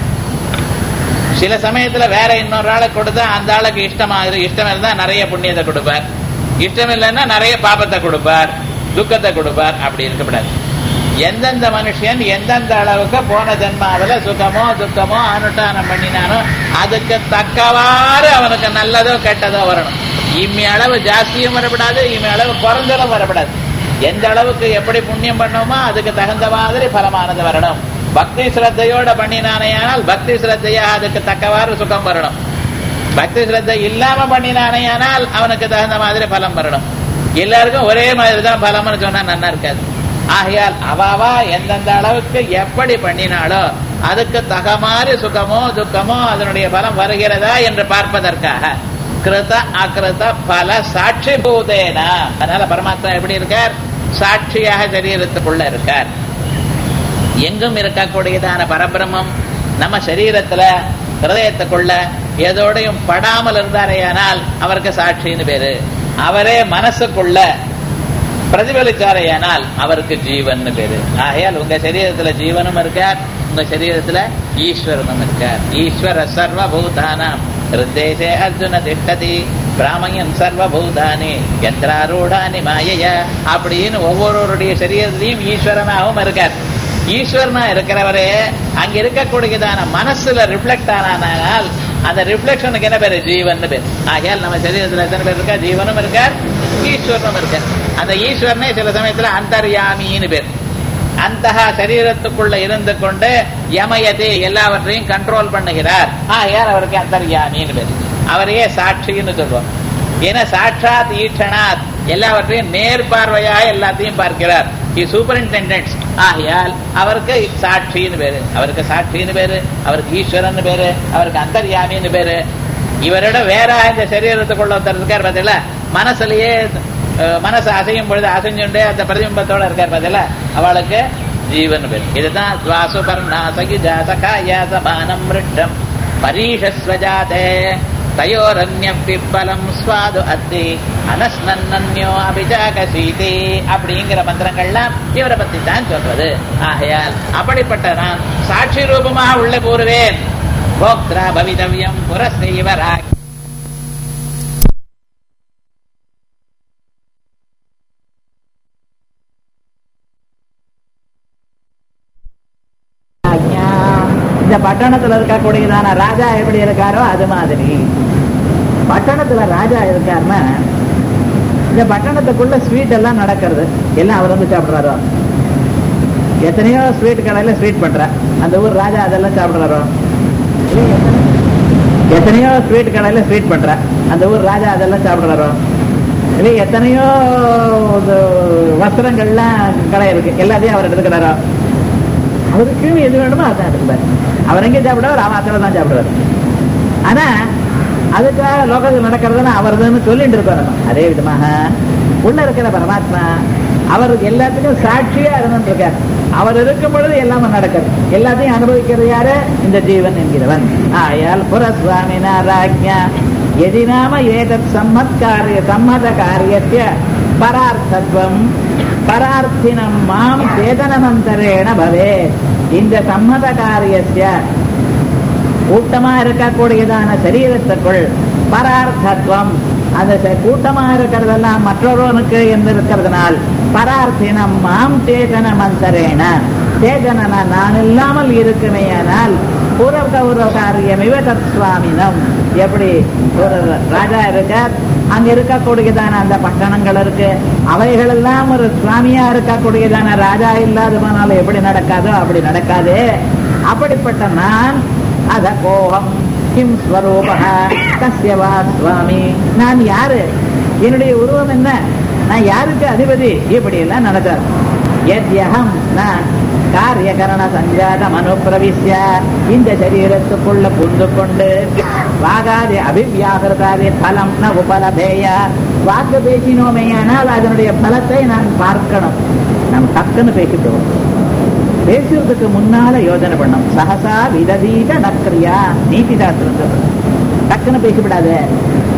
S1: சில சமயத்துல வேற இன்னொரு ஆளுக்கு கொடுத்தா அந்த ஆளுக்கு இஷ்டம் இருந்தா நிறைய புண்ணியத்தை கொடுப்பார், இஷ்டம் இல்லைன்னா நிறைய பாபத்தை கொடுப்பார், துக்கத்தை கொடுப்பார். அப்படி இருக்கக்கூடாது. எந்தெந்த மனுஷன் எந்தெந்த அளவுக்கு போன ஜென்மாவில சுகமோ துக்கமோ அனுஷ்டானம் பண்ணினானோ அதுக்கு தக்கவாறு அவனுக்கு நல்லதோ கெட்டதோ வரணும். இம்மி அளவு ஜாஸ்தியும் வரப்படாது, இம்மி அளவு குறைஞ்சலும் வரப்படாது. எந்த அளவுக்கு எப்படி புண்ணியம் பண்ணோமோ அதுக்கு தகுந்த மாதிரி பலமானது வரணும். பக்தி சிரத்தையோட பண்ணினானையானால் பக்தி சிரத்தையா அதுக்கு தக்கவாறு சுகம் வரணும். பக்தி சிரத்தை இல்லாம பண்ணினானையானால் அவனுக்கு தகுந்த மாதிரி பலம் வரணும். எல்லாருக்கும் ஒரே மாதிரி தான் பலம்னு சொன்னா நல்லா இருக்காது. ஆகையால் அவாவா எந்தெந்த அளவுக்கு எப்படி பண்ணினாலோ அதுக்கு தகமாறு சுகமோ துக்கமோ அதனுடைய பலம் வருகிறதா என்று பார்ப்பதற்காக கிருத அகிருத பல சாட்சி பூதேனா. அதனால பரமாத்மா எப்படி இருக்கார்? சாட்சியாக சரீரத்துக்குள்ள இருக்கார். எங்கும் இருக்கக்கூடியதான பரபிரம்மம் நம்ம சரீரத்துல ஹிருதயத்துக்குள்ள ஏதோடையும் படாமல் இருந்தாரையானால் அவருக்கு சாட்சின்னு பேரு. அவரே மனசுக்குள்ள பிரதிபலிச்சாரையானால் அவருக்கு ஜீவன் பேரு. ஆகையால் உங்க சரீரத்துல ஜீவனும் இருக்கார், உங்க சரீரத்துல ஈஸ்வரனும் இருக்கார். ஈஸ்வர சர்வபூதானாம் ஹிருதேசே அர்ஜுன திஷ்டதி பிராமயன் சர்வபூதானி யந்திராரூடானி மாயைய அப்படின்னு ஒவ்வொருவருடைய சரீரத்திலையும் ஈஸ்வரனாகவும் இருக்கார். ஈஸ்வரனா இருக்கிறவரே அங்க இருக்கக்கூடியதான மனசுல ரிஃப்ளெக்ட் ஆனால் அந்த ரிஃப்ளெக்ஷனுக்கு என்ன பேரு? ஜீவன் பேர். ஆகையால் நம்ம சரீரத்துல எத்தனை பேர் இருக்கா? ஜீவனும் இருக்கார், ஈஸ்வரனும் இருக்கார். அந்த ஈஸ்வரனே சில சமயத்துல அந்தர்யாமின்னு பேர். அந்த சரீரத்துக்குள்ள இருந்து கொண்டு யமயதே எல்லாவற்றையும் கண்ட்ரோல் பண்ணுகிறார். ஆகையால் அவருக்கு அந்தர்யாமின்னு பேர். அவரையே சாட்சின்னு சொல்லுவோம். ஏன்னா சாட்சாத் ஈட்சணாத் எல்லாவற்றையும் நேர்பார்வையாக எல்லாத்தையும் பார்க்கிறார். சூப்பரிண்டெண்டன்ட். ஆகையால் அவருக்கு சாட்சின்னு பேரு, அவருக்கு சாட்சின்னு பேரு, அவருக்கு ஈஸ்வரன் பேரு, அவருக்கு அந்தர்யாமின்னு பேரு. இவரோட வேற இந்த சரீரத்துக்குள்ள ஒருத்தர் இருக்கார் பார்த்தீங்களா, மனசுலயே மனசு அசையும் பொழுது அசைஞ்சுண்டே அந்த பிரதிபிம்பத்தோட இருக்கார் பார்த்தீங்களா, அவளுக்கு ஜீவன் பேரு. இதுதான் சுவாசுபர்ணா சகிஜா சகாயா சபானம் மிருட்டம் பரீஷஸ்வஜாதே தயோரண்யம் ஸ்வாது அத்தி அனஸ்னன்யோ அபிஜாகசீதி அப்படிங்கிற மந்திரங்கள்லாம் இவரை பத்தி தான் சொல்றது. ஆகையால் அப்படிப்பட்ட நான் சாட்சி ரூபமாக உள்ள கூறுவேன். போக்திரா பவிதவ்யம் புரஸ்தீவரா. இந்த பட்டணத்துல இருக்கக்கூடியதான ராஜா எப்படி இருக்காரோ அது மாதிரி பட்டணத்துல ராஜா இருக்காருன்னா இந்த பட்டணத்துக்குள்ள ஸ்வீட் எல்லாம் நடக்கிறது எல்லாம் அவர் வந்து சாப்பிடுறாரோ. எத்தனையோ ஸ்வீட் கடையில ஸ்வீட் பண்ற அந்த ஊர் ராஜா அதெல்லாம் சாப்பிடுறாரோ. எத்தனையோ ஸ்வீட் கடையில ஸ்வீட் பண்ற அந்த ஊர் ராஜா அதெல்லாம் சாப்பிடுறாரோ. இல்லை எத்தனையோ வஸ்திரங்கள்லாம் கடை இருக்கு எல்லாத்தையும் அவர் எடுத்துக்கிறாரோ. அவருக்கு எது வேணுமோ அதான் எடுத்துப்பாரு. அவர் எங்கே சாப்பிடுவார்? அவன் அத்தனை தான் சாப்பிடுவார். ஆனா அதுக்காக லோகத்தில் நடக்கிறதுனா அவர்தான் சொல்லிட்டு இருப்பாரு. அதே விதமாக உள்ள இருக்கிற பரமாத்மா அவர் எல்லாத்துக்கும் சாட்சியா இருந்துட்டு இருக்கார். அவர் இருக்கும் பொழுது எல்லாமே நடக்கிறது, எல்லாத்தையும் அனுபவிக்கிறது யாரு? இந்த ஜீவன் என்கிறவன். ஆயால் புரஸ்வாமினா ராஜ்யா எதி நாம ஏதத் சம்மத காரியத்திய பரார்த்தத்வம் பரார்த்தினம் மாம் சேதனமந்தரேண பவே. இந்த சம்மத காரியத்திய கூட்டமா இருக்கக்கூடியதான சரீரத்துக்குள் பரார்த்தத்துவம் அந்த கூட்டமா இருக்கிறதெல்லாம் மற்றொருவனுக்கு என்று இருக்கிறதுனால் பரார்த்தினம் மாம் சேதனமந்தரேண சேதன நான் இல்லாமல் இருக்குமேயானால் பூர்வ காரியம் இவ தத் சுவாமினம். எப்படி ஒரு ராஜா இருக்கார், அங்க இருக்கக்கூடியதான அந்த பட்டணங்கள் இருக்கு, அவைகள் எல்லாம் ஒரு சுவாமியா இருக்கக்கூடியதான ராஜா இல்லாதவனால எப்படி நடக்காதோ அப்படி நடக்காதே. அப்படிப்பட்ட நான் அத கோகம் கிம் ஸ்வரூபா கஸ்யவா சுவாமி, நான் யாரு, என்னுடைய உருவம் என்ன, நான் யாருக்கு அதிபதி, இப்படி எல்லாம் நடக்காது. யத்யஹம் நான் காரியகரண சஞ்சாதம் அனுப்பிரவிஷ்ய இந்த சரீரத்துக்குள்ள புந்து கொண்டு வாகாதி அபிவியாகிருதாதி பலம் ந உபலபேய வாக்கு பேசினோமேயானால் அதனுடைய பலத்தை நான் பார்க்கணும். நம்ம டக்குன்னு பேசிட்டோம். பேசுறதுக்கு முன்னால யோஜனை பண்ணும். சகசா விததீத நக்ரியா நீதி சாஸ்திரம் டக்குன்னு பேசிவிடாது.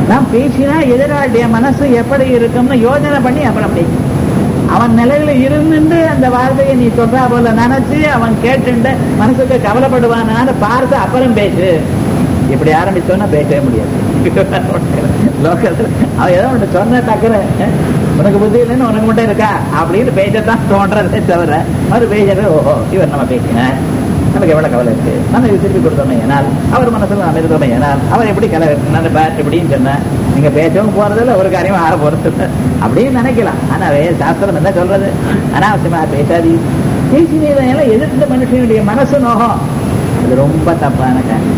S1: நாம் பேசினா எதிராளிய மனசு எப்படி இருக்கும்னு யோஜனை பண்ணி அப்புறம் பேசு. அவன் நிலையில இருந்து அந்த வார்த்தையை நீ சொல்றா போல நினைச்சு அவன் கேட்டு மனசுக்கு கவலைப்படுவானான்னு பார்த்து அப்புறம் பேசு. இப்படி ஆரம்பிச்சோன்னா பேசவே முடியாது. லோகத்துல அவன் ஏதோ ஒன்று சொன்ன டக்குற உனக்கு புத்தி இல்லைன்னு உனக்கு மட்டும் இருக்கா அப்படின்னு பேசத்தான் தோன்றதே தவிர அவர் பேசுறது ஓஹோ இவர் நம்ம பேசினார் நமக்கு எவ்வளவு கவலை இருக்கு நம்ம இது திருப்பி கொடுத்தோமே ஏனால் அவர் மனசுல நம்ம இருந்தோமே ஏனால் அவர் எப்படி கலை நினைப்பார் இப்படின்னு சொன்ன நீங்க பேசவும் போறதில்ல ஒரு காரியமா ஆக போறது அப்படின்னு நினைக்கலாம். ஆனா சாஸ்திரம் என்ன சொல்றது அனாவசியமா பேசாதி பேசினீங்க எதிர்த்த மனுஷனுடைய மனசு நோகம் அது ரொம்ப தப்பான காரியம்.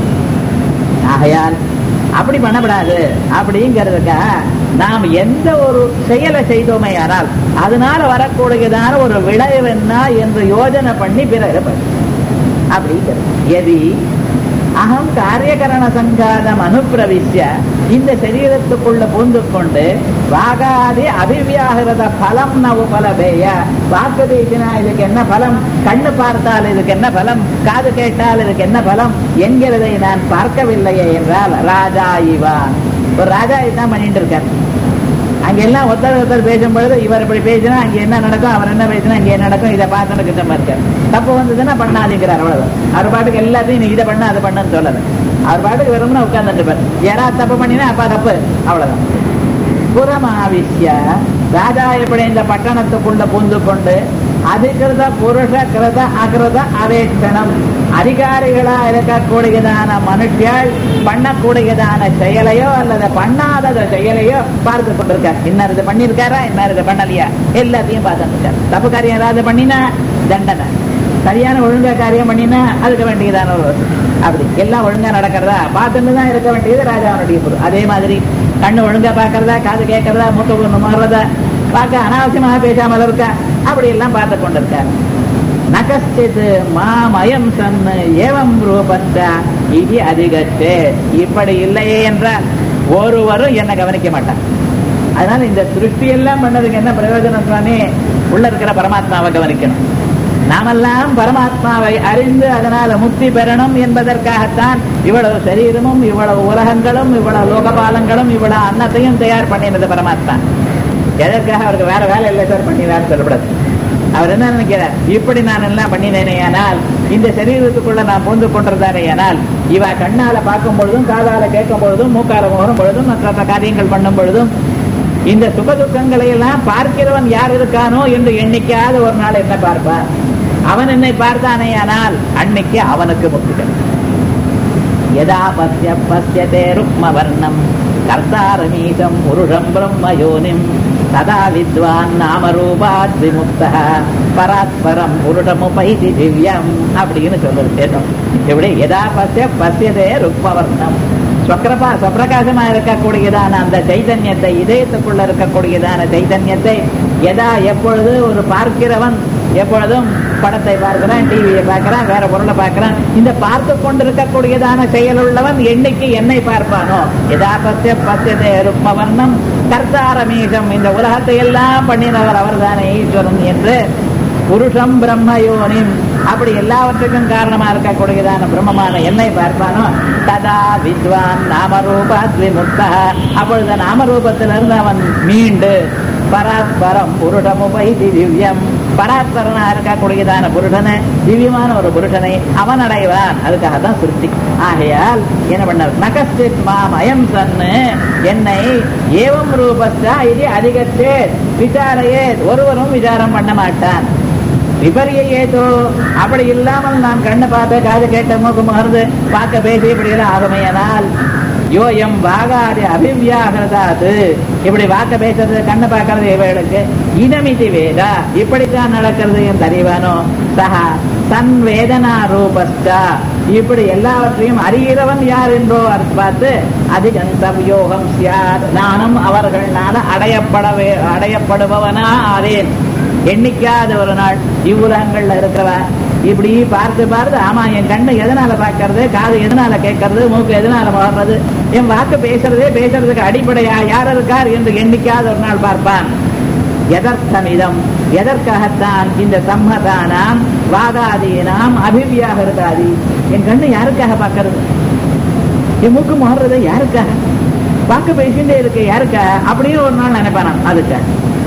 S1: ஆகையால் அப்படி பண்ணப்படாது. அப்படிங்கிறதுக்கா நாம் எந்த ஒரு செயலை செய்தோமே ஆனால் அதனால வரக்கூடியதான ஒரு விளைவு என்ன என்று யோஜனை பண்ணி பிறகு அப்படிங்கிறது. எதி அகம் காரியகரண சங்காதம் அனுப்பிரவிஷ்ய இந்த சரீரத்துக்குள்ள பூந்து கொண்டு வாகாதி அபிவியாகிறத பலம் நவு பலபேய வாக்கு பேசினா இதுக்கு என்ன பலம், கண்ணு பார்த்தால் இதுக்கு என்ன பலம், காது கேட்டால் இதுக்கு என்ன பலம் என்கிறதை நான் பார்க்கவில்லையே என்றால் ராஜா இவான் ஒரு ராஜா இதான் பண்ணிட்டு இருக்கார். அங்கெல்லாம் ஒருத்தர் பேசும் பொழுது இவர் இப்படி பேசினா அங்க என்ன நடக்கும், அவர் என்ன பேசினா இங்க என்ன நடக்கும், இதை பார்த்து கிட்ட இருக்கார். தப்பு வந்ததுன்னா பண்ணாதீங்கிறார். அவ்வளவுதான். அவர் பாட்டுக்கு எல்லாத்தையும் நீ இதை பண்ண அதை பண்ணுன்னு சொல்லல. அவர் பாட்டுக்கு வெறும்னா உட்கார்ந்துட்டு யாராவது தப்பு பண்ணினா அப்பா தப்பு அவ்வளவுதான். புறமாவிஷ்ய ராஜா எப்படி இந்த பட்டணத்துக்குள்ள பூந்து கொண்டு அதிகிருத புருஷ கிருத அகிருத அவேட்சணம் அதிகாரிகளா இருக்கக்கூடியதான மனுஷியால் பண்ணக்கூடியதான செயலையோ அல்லது பண்ணாத செயலையோ பார்த்து கொண்டிருக்கார். இன்னும் இது பண்ணிருக்காரா, இன்னும் இது பண்ணலையா, எல்லாத்தையும் பார்த்துட்டு இருக்கார். தப்பு காரியம் ஏதாவது பண்ணினா தண்டனை, சரியான ஒழுங்கா காரியம் பண்ணினா அதுக்கு வேண்டியதான ஒரு அப்படி எல்லாம் ஒழுங்கா நடக்கிறதா பார்த்துட்டு தான் இருக்க வேண்டியது ராஜாவுடைய பொருள். அதே மாதிரி கண்ணு ஒழுங்கா பாக்குறதா, காது கேட்கறதா, மூட்டை கொண்டு மாறுறதா, பார்க்க அனாவசியமாக பேசாமல் இருக்கா, அப்படி எல்லாம் பார்த்து கொண்டிருக்கார். நகஸ்தித் மாமயம் சன்னு ஏவம் ரூபத்த இது அதிகச்சே இப்படி இல்லையே என்றால் ஒருவரும் என்ன கவனிக்க மாட்டான். அதனால இந்த சிருஷ்டி எல்லாம் பண்ணதுக்கு என்ன பிரயோஜனம் சுவாமி, உள்ள இருக்கிற பரமாத்மாவை கவனிக்கணும். நாமெல்லாம் பரமாத்மாவை அறிந்து அதனால முக்தி பெறணும் என்பதற்காகத்தான் இவ்வளவு சரீரமும் இவ்வளவு உலகங்களும் இவ்வளவு லோகபாலங்களும் இவ்வளவு அன்னத்தையும் தயார் பண்ணினது பரமாத்மா. எதற்காக அவருக்கு வேற வேலை இல்லை சார் பண்ணினார் சொல்லப்படாது. அவர் என்ன நினைக்கிறார், இப்படி நான் எல்லாம் பண்ணினேனே ஆனால் இந்த சரீரத்துக்குள்ள நான் பூந்து கொண்டிருந்தானே ஆனால் இவ கண்ணால பார்க்கும் பொழுதும் காதால கேட்கும் பொழுதும் மூக்கால முகரும் பொழுதும் மற்ற காரியங்கள் பண்ணும் பொழுதும் இந்த சுக துக்கங்களை எல்லாம் பார்க்கிறவன் யார் இருக்கானோ என்று எண்ணிக்காத ஒரு நாள் என்ன பார்ப்பார். அவன் என்னை பார்த்தானே ஆனால் அன்னைக்கு அவனுக்கு முக்திகள். யதா பஸ்ய பஸ்யதே ருக்மவர்ணம் கர்த்தாரமீசம் புருஷம் பிரம்மயோனிம் ததா வித்வான் நாமரூபாத் விமுக்தः பராத்பரம் புருஷமுபைதி திவ்யம் அப்படின்னு சொல்றது சேதம். எப்படி யதா பஸ்ய பஸ்யதே ருக்மவர்ணம் ஸ்வப்பிரகாசமா இருக்கக்கூடியதான அந்த சைதன்யத்தை, இதயத்துக்குள்ள இருக்கக்கூடியதான சைதன்யத்தை எதா எப்பொழுது ஒரு பார்க்கிறவன் எப்பொழுதும் படத்தை பார்க்கிறான், டிவியை பார்க்கிறான், வேற பொருளை பார்க்கிறான், இந்த பார்த்து கொண்டிருக்கக்கூடியதான செயலுள்ளவன் என்னைக்கு என்னை பார்ப்பானோ எதா பஸ்ய பஸ்யதே ருக்மவர்ணம் கர்த்தாரமீசம் இந்த உலகத்தை எல்லாம் பண்ணினவர் அவர்தானே ஈஸ்வரன் என்று புருஷம் பிரம்மயோனிம் அப்படி எல்லாவற்றுக்கும் காரணமா இருக்கக்கூடியதான பிரம்மமான என்னை பார்ப்பானோ ததா வித்வான் நாமரூபாத் விமுக்தः அப்பொழுது நாமரூபத்திலிருந்து அவன் மீண்டு பராத்பரம் புருஷமுபைதி திவ்யம் பராத்பரனா இருக்கக்கூடியதான புருஷனை திவ்யமான ஒரு புருஷனை அவன் அடைவான். அதுக்காகத்தான் சிருஷ்டி. ஆகையால் என்ன பண்ணார், நகஸ்தித் மாம் அயம் சன்னு என்னை ஏவம் ரூபஸ்தா இது அதிகத்தே விசாரையே ஒருவரும் விசாரம் பண்ண மாட்டான். விபரியேதோ அப்படி இல்லாமல் நான் கண்ணை பார்த்த காது கேட்ட மூக்கு மகர்ந்து பார்க்க பேசி இப்படி எல்லாம் ஆகுமையானால் யோயம் வாகாதி அபிவியாகிறதாது இப்படி வாக்க பேசுறது கண்ணை பார்க்கறது இவர்களுக்கு இனமிதி வேதா இப்படித்தான் நடக்கிறது என்று அறிவானோ சஹா தன் வேதனா ரூபஸ்தா இப்படி எல்லாவற்றையும் அறிகிறவன் யார் என்றோ பார்த்து அதிகந்தம் யோகம் சியார் நானும் அவர்களால அடையப்படுபவனா ஆறேன். எண்ணிக்காத ஒரு நாள் இவ்வுலகங்கள்ல இருக்கிறவ இப்படி பார்த்து பார்த்து ஆமா என் கண்ணு எதனால பார்க்கறது, காது எதனால கேட்கறது, மூக்கு எதனால முகர்றது, என் வாக்கு பேசுறதுக்கு அடிப்படையா யார் இருக்கார் என்று எண்ணிக்காத ஒரு நாள் பார்ப்பான். எதர்த்தமிதம் எதற்காகத்தான் இந்த சம்மதானாம் வாதாதீனாம் அபிவியாகிறதாதி என் கண்ணு யாருக்காக பார்க்கறது, என் மூக்கு முகர்றது யாருக்காக, வாக்கு பேசிட்டே இருக்கு யாருக்கா அப்படின்னு ஒரு நாள் நினைப்பானாம். அதுக்கு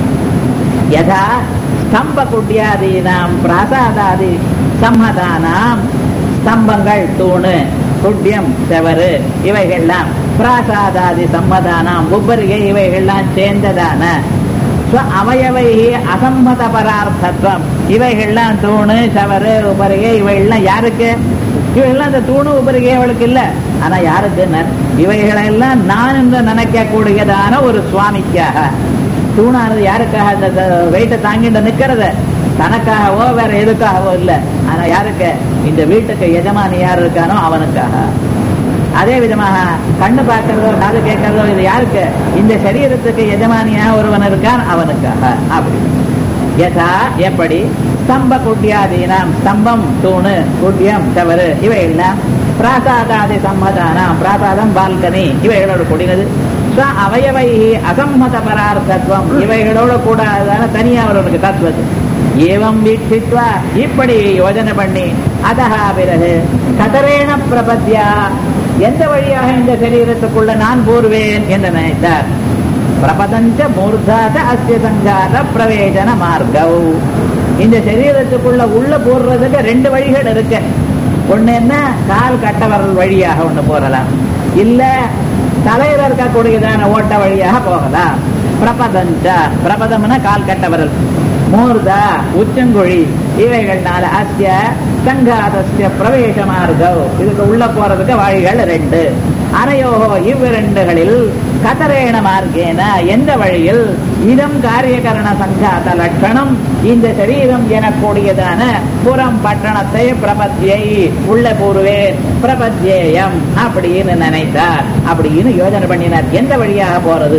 S1: யதா ஸ்தம்ப குட்டியாதீனாம் பிராசாதாதி சம்மதானாம், ஸ்தம்பங்கள் தூணு, குட்டியம் செவரு இவைகள்லாம், பிராசாதாதி சம்மதானாம் உபரிகை இவைகள்லாம் சேர்ந்ததான அவயவை அசம்மத பரார்த்தத்துவம், இவைகள்லாம் தூணு செவரு உபரிகை இவைகள்லாம் யாருக்கு? இவைகள்லாம் அந்த தூணு உபரிகை அவளுக்கு இல்ல. ஆனா யாருக்கு? இவைகளெல்லாம் நான் என்று நினைக்க கூடியதான ஒரு சுவாமிக்காக. தூணானது யாருக்காக? அந்த வெயிட்டை தாங்கிட்டு நிக்கிறது தனக்காகவோ வேற எதுக்காகவோ இல்ல. ஆனா யாருக்கு? இந்த வீட்டுக்கு எஜமானி யார் இருக்கானோ அவனுக்காக. அதே விதமாக கண்ணு பார்க்கறதோ காது கேட்கறதோ இது யாருக்கு? இந்த சரீரத்துக்கு எஜமானியா ஒருவன் இருக்கான் அவனுக்காக. அப்படி யதா எப்படி ஸ்தம்ப குட்டியாதீனாம், ஸ்தம்பம் தூணு குட்டியம் செவரு இவையெல்லாம் பிராசாதாதி சம்மதானாம், பிராசாதம் பால்கனி இவைகளோடு கூடினது. அவயவை அசம்மத பரார்த்தத்துவம், இவைகளோட கூடாதான தனியா அவர்களுக்கு தத்துவத்து. ஏவம் வீட்சித்வா, இப்படி யோஜனை பண்ணி அதஹா பிறகு கதரேண பிரபத்யா, எந்த வழியாக இந்த சரீரத்துக்குள்ள நான் போர்வேன் என்று நினைத்தார். பிரபதஞ்ச மூர்தாத அஸ்ய சங்காத பிரவேசன மார்கௌ, இந்த சரீரத்துக்குள்ள உள்ள போடுறதுக்கு ரெண்டு வழிகள் இருக்கு. ஒண்ணு என்ன? கால் கட்டவரல் வழியாக ஒண்ணு போறலாம், இல்ல தலையில இருக்கக்கூடியதான ஓட்ட வழியாக போகலாம். பிரபதஞ்ச, பிரபதம்னா கால் கட்டவரல், மூர்தா உச்சங்குழி இவைகள்னால அஸ்ய சங்காதஸ்ய பிரவேச மார்கௌ, இதுக்கு உள்ள போறதுக்கு வழிகள் ரெண்டு. அரையோகோ இவ்விரண்டுகளில் கதரேண மார்க்கேன, எந்த வழியில் இதம் காரியகரண சங்காத லட்சணம், இந்த சரீரம் எனக்கூடியதான புறம் பட்டணத்தை பிரபத்தியை உள்ள கூறுவேன், பிரபத்தியேயம் அப்படின்னு நினைத்தார். அப்படின்னு யோஜனை பண்ணினார் எந்த வழியாக போறது.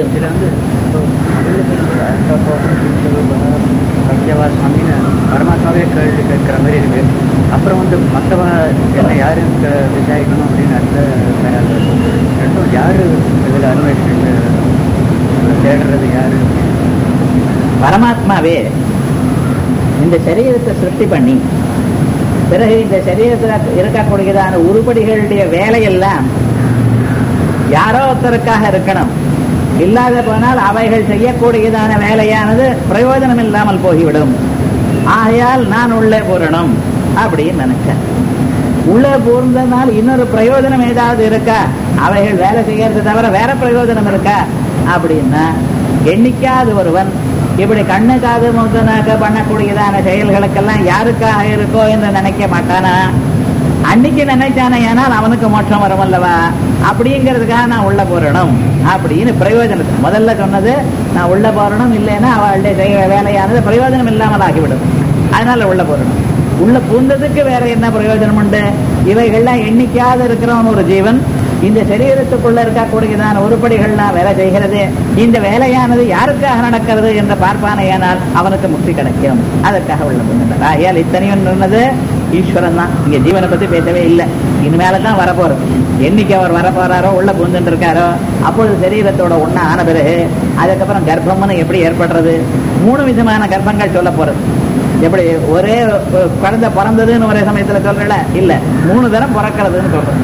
S2: சத்யவா சுவாமின்னு பரமாத்மாவே கேள்வி கேட்கிற மாதிரி இருக்கு. அப்புறம் மற்றவங்க என்ன யாரு விசாரிக்கணும் அப்படின்னு அடுத்த ரெண்டும் யாரு இதில் அன்வேஷன் தேடுறது யாரு?
S1: பரமாத்மாவே இந்த சரீரத்தை சிருஷ்டி பண்ணி பிறகு இந்த சரீரத்தில் இருக்கக்கூடியதான உருப்படிகளுடைய வேலையெல்லாம் யாரோ ஒருத்தருக்காக இருக்கணும். இல்லாத போனால் அவைகள் செய்யக்கூடியதான வேலையானது பிரயோஜனம் இல்லாமல் போய்விடும். ஆகையால் நான் உள்ளே போறணும் அப்படின்னு நினைச்சேன். உள்ளே பூர்ந்தனால் இன்னொரு பிரயோஜனம் ஏதாவது இருக்கா? அவைகள் வேலை செய்யறது தவிர வேற பிரயோஜனம் இருக்கா அப்படின்னா, எண்ணிக்காது ஒருவன் இப்படி கண்ணு காது மூத்தனாக்க பண்ணக்கூடியதான செயல்களுக்கெல்லாம் யாருக்காக இருக்கோ என்று நினைக்க மாட்டானா? அன்னைக்கு நினைச்சானே ஆனால் அவனுக்கு மோட்சம் வரும் அல்லவா, அப்படிங்கிறதுக்காக நான் உள்ள போறணும் அப்படின்னு பிரயோஜனத்தை முதல்ல சொன்னது. நான் உள்ள போறணும், இல்லைன்னா அவளுடைய செய்ய வேலையானது பிரயோஜனம் இல்லாமல் ஆகிவிடும். அதனால உள்ள போறணும். உள்ள பூந்ததுக்கு வேற என்ன பிரயோஜனம் உண்டு? இவைகள்லாம் எண்ணிக்காத இருக்கிறவன் ஒரு ஜீவன் இந்த சரீரத்துக்குள்ள இருக்கக்கூடியதான உருப்படிகள்லாம் வேலை செய்கிறது. இந்த வேலையானது யாருக்காக நடக்கிறது என்று பார்ப்பானேயானால் அவனுக்கு முக்தி கிடைக்கும். அதற்காக உள்ள பூந்தார். ஆகையால் இத்தனையும் சொன்னது ஈஸ்வரன் தான். இங்க ஜீவனை பத்தி பேசவே இல்லை. இனிமேலதான் வரப்போறது. என்னைக்கு அவர் வரப்போறாரோ உள்ள பூந்துட்டு இருக்காரோ அப்பொழுது சரீரத்தோட ஒண்ணா ஆன பிறகு அதுக்கப்புறம் கர்ப்பம்னு எப்படி ஏற்படுறது? 3 விதமான கர்ப்பங்கள் சொல்ல போறது. எப்படி ஒரே குழந்தை பிறந்ததுன்னு ஒரே சமயத்துல சொல்றல இல்ல, 3 தரம் பிறக்கிறதுன்னு சொல்றது.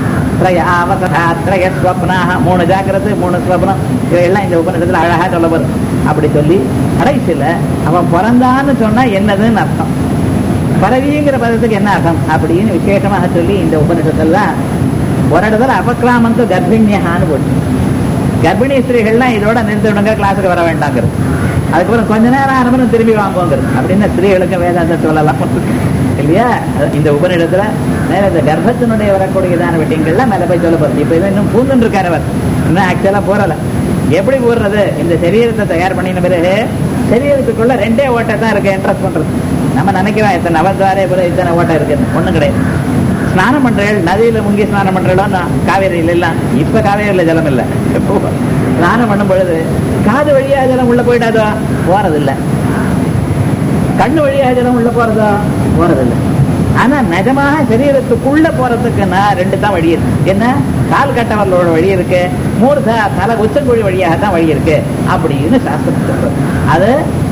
S1: 3 ஜாக்கிரதை 3 ஸ்வப்னம் இவையெல்லாம் இந்த உபநிடத்துல அழகா சொல்ல போறது. அப்படி சொல்லி கடைசியில அவன் பிறந்தான்னு சொன்னா என்னதுன்னு அர்த்தம், பரவிங்கிற பதத்துக்கு என்ன அர்த்தம் அப்படின்னு விசேஷமாக சொல்லி இந்த உபநிஷத்தெல்லாம் ஒரு இடத்துல அபக்ராமந்து கர்ப்பிணியான்னு போட்டு கர்ப்பிணி ஸ்திரீகள்லாம் இதோட நிறுத்தி விடுங்க, கிளாஸுக்கு வர வேண்டாங்கிறது. அதுக்கப்புறம் கொஞ்ச நேரம் ஆரம்பம் திரும்பி வாங்குவோங்கிறது. அப்படின்னு ஸ்திரீகளுக்கு வேதாந்த சொல்லலாம் இல்லையா? இந்த உபநிடத்துல மேல இந்த கர்ப்பத்தினுடைய வரக்கூடியதான விஷயங்கள்லாம் மேல போய் சொல்ல போறது. இப்ப இதை இன்னும் பூந்துட்டு இருக்காரு அவர், இன்னும் ஆக்சுவலா போறல. எப்படி போடுறது? இந்த சரீரத்தை தயார் பண்ணின பிறகு சரீரத்துக்குள்ள 2 ஓட்டை தான் இருக்கு என்ட்ரஸ் பண்றது. நம்ம நினைக்கிறோம் இத்தனை நவத்வாரே போல இத்தனை ஓட்டை இருக்குன்னு. ஒண்ணும் கிடையாது. ஸ்நானம் பண்றேன், நதியில முங்கி ஸ்நானம் பண்றோம், காவேரியில எல்லாம். இப்ப காவேரியில ஜலம் இல்லை. ஸ்நானம் பண்ணும் பொழுது காது வழியா ஜலம் உள்ள போயிடாதோ? போறதில்லை. கண்ணு வழியா ஜலம் உள்ள போறதோ? போறதில்லை. ஆனா நிஜமாக சரீரத்துக்குள்ள போறதுக்கு 2 தான் வழி இருக்கு. என்ன? கால் கட்டவர்களோட வழி இருக்கு, மூர்தா தலை உச்சங்குழி வழியாக தான் வழி இருக்கு அப்படின்னு சாஸ்திரம் சொல்றது. அது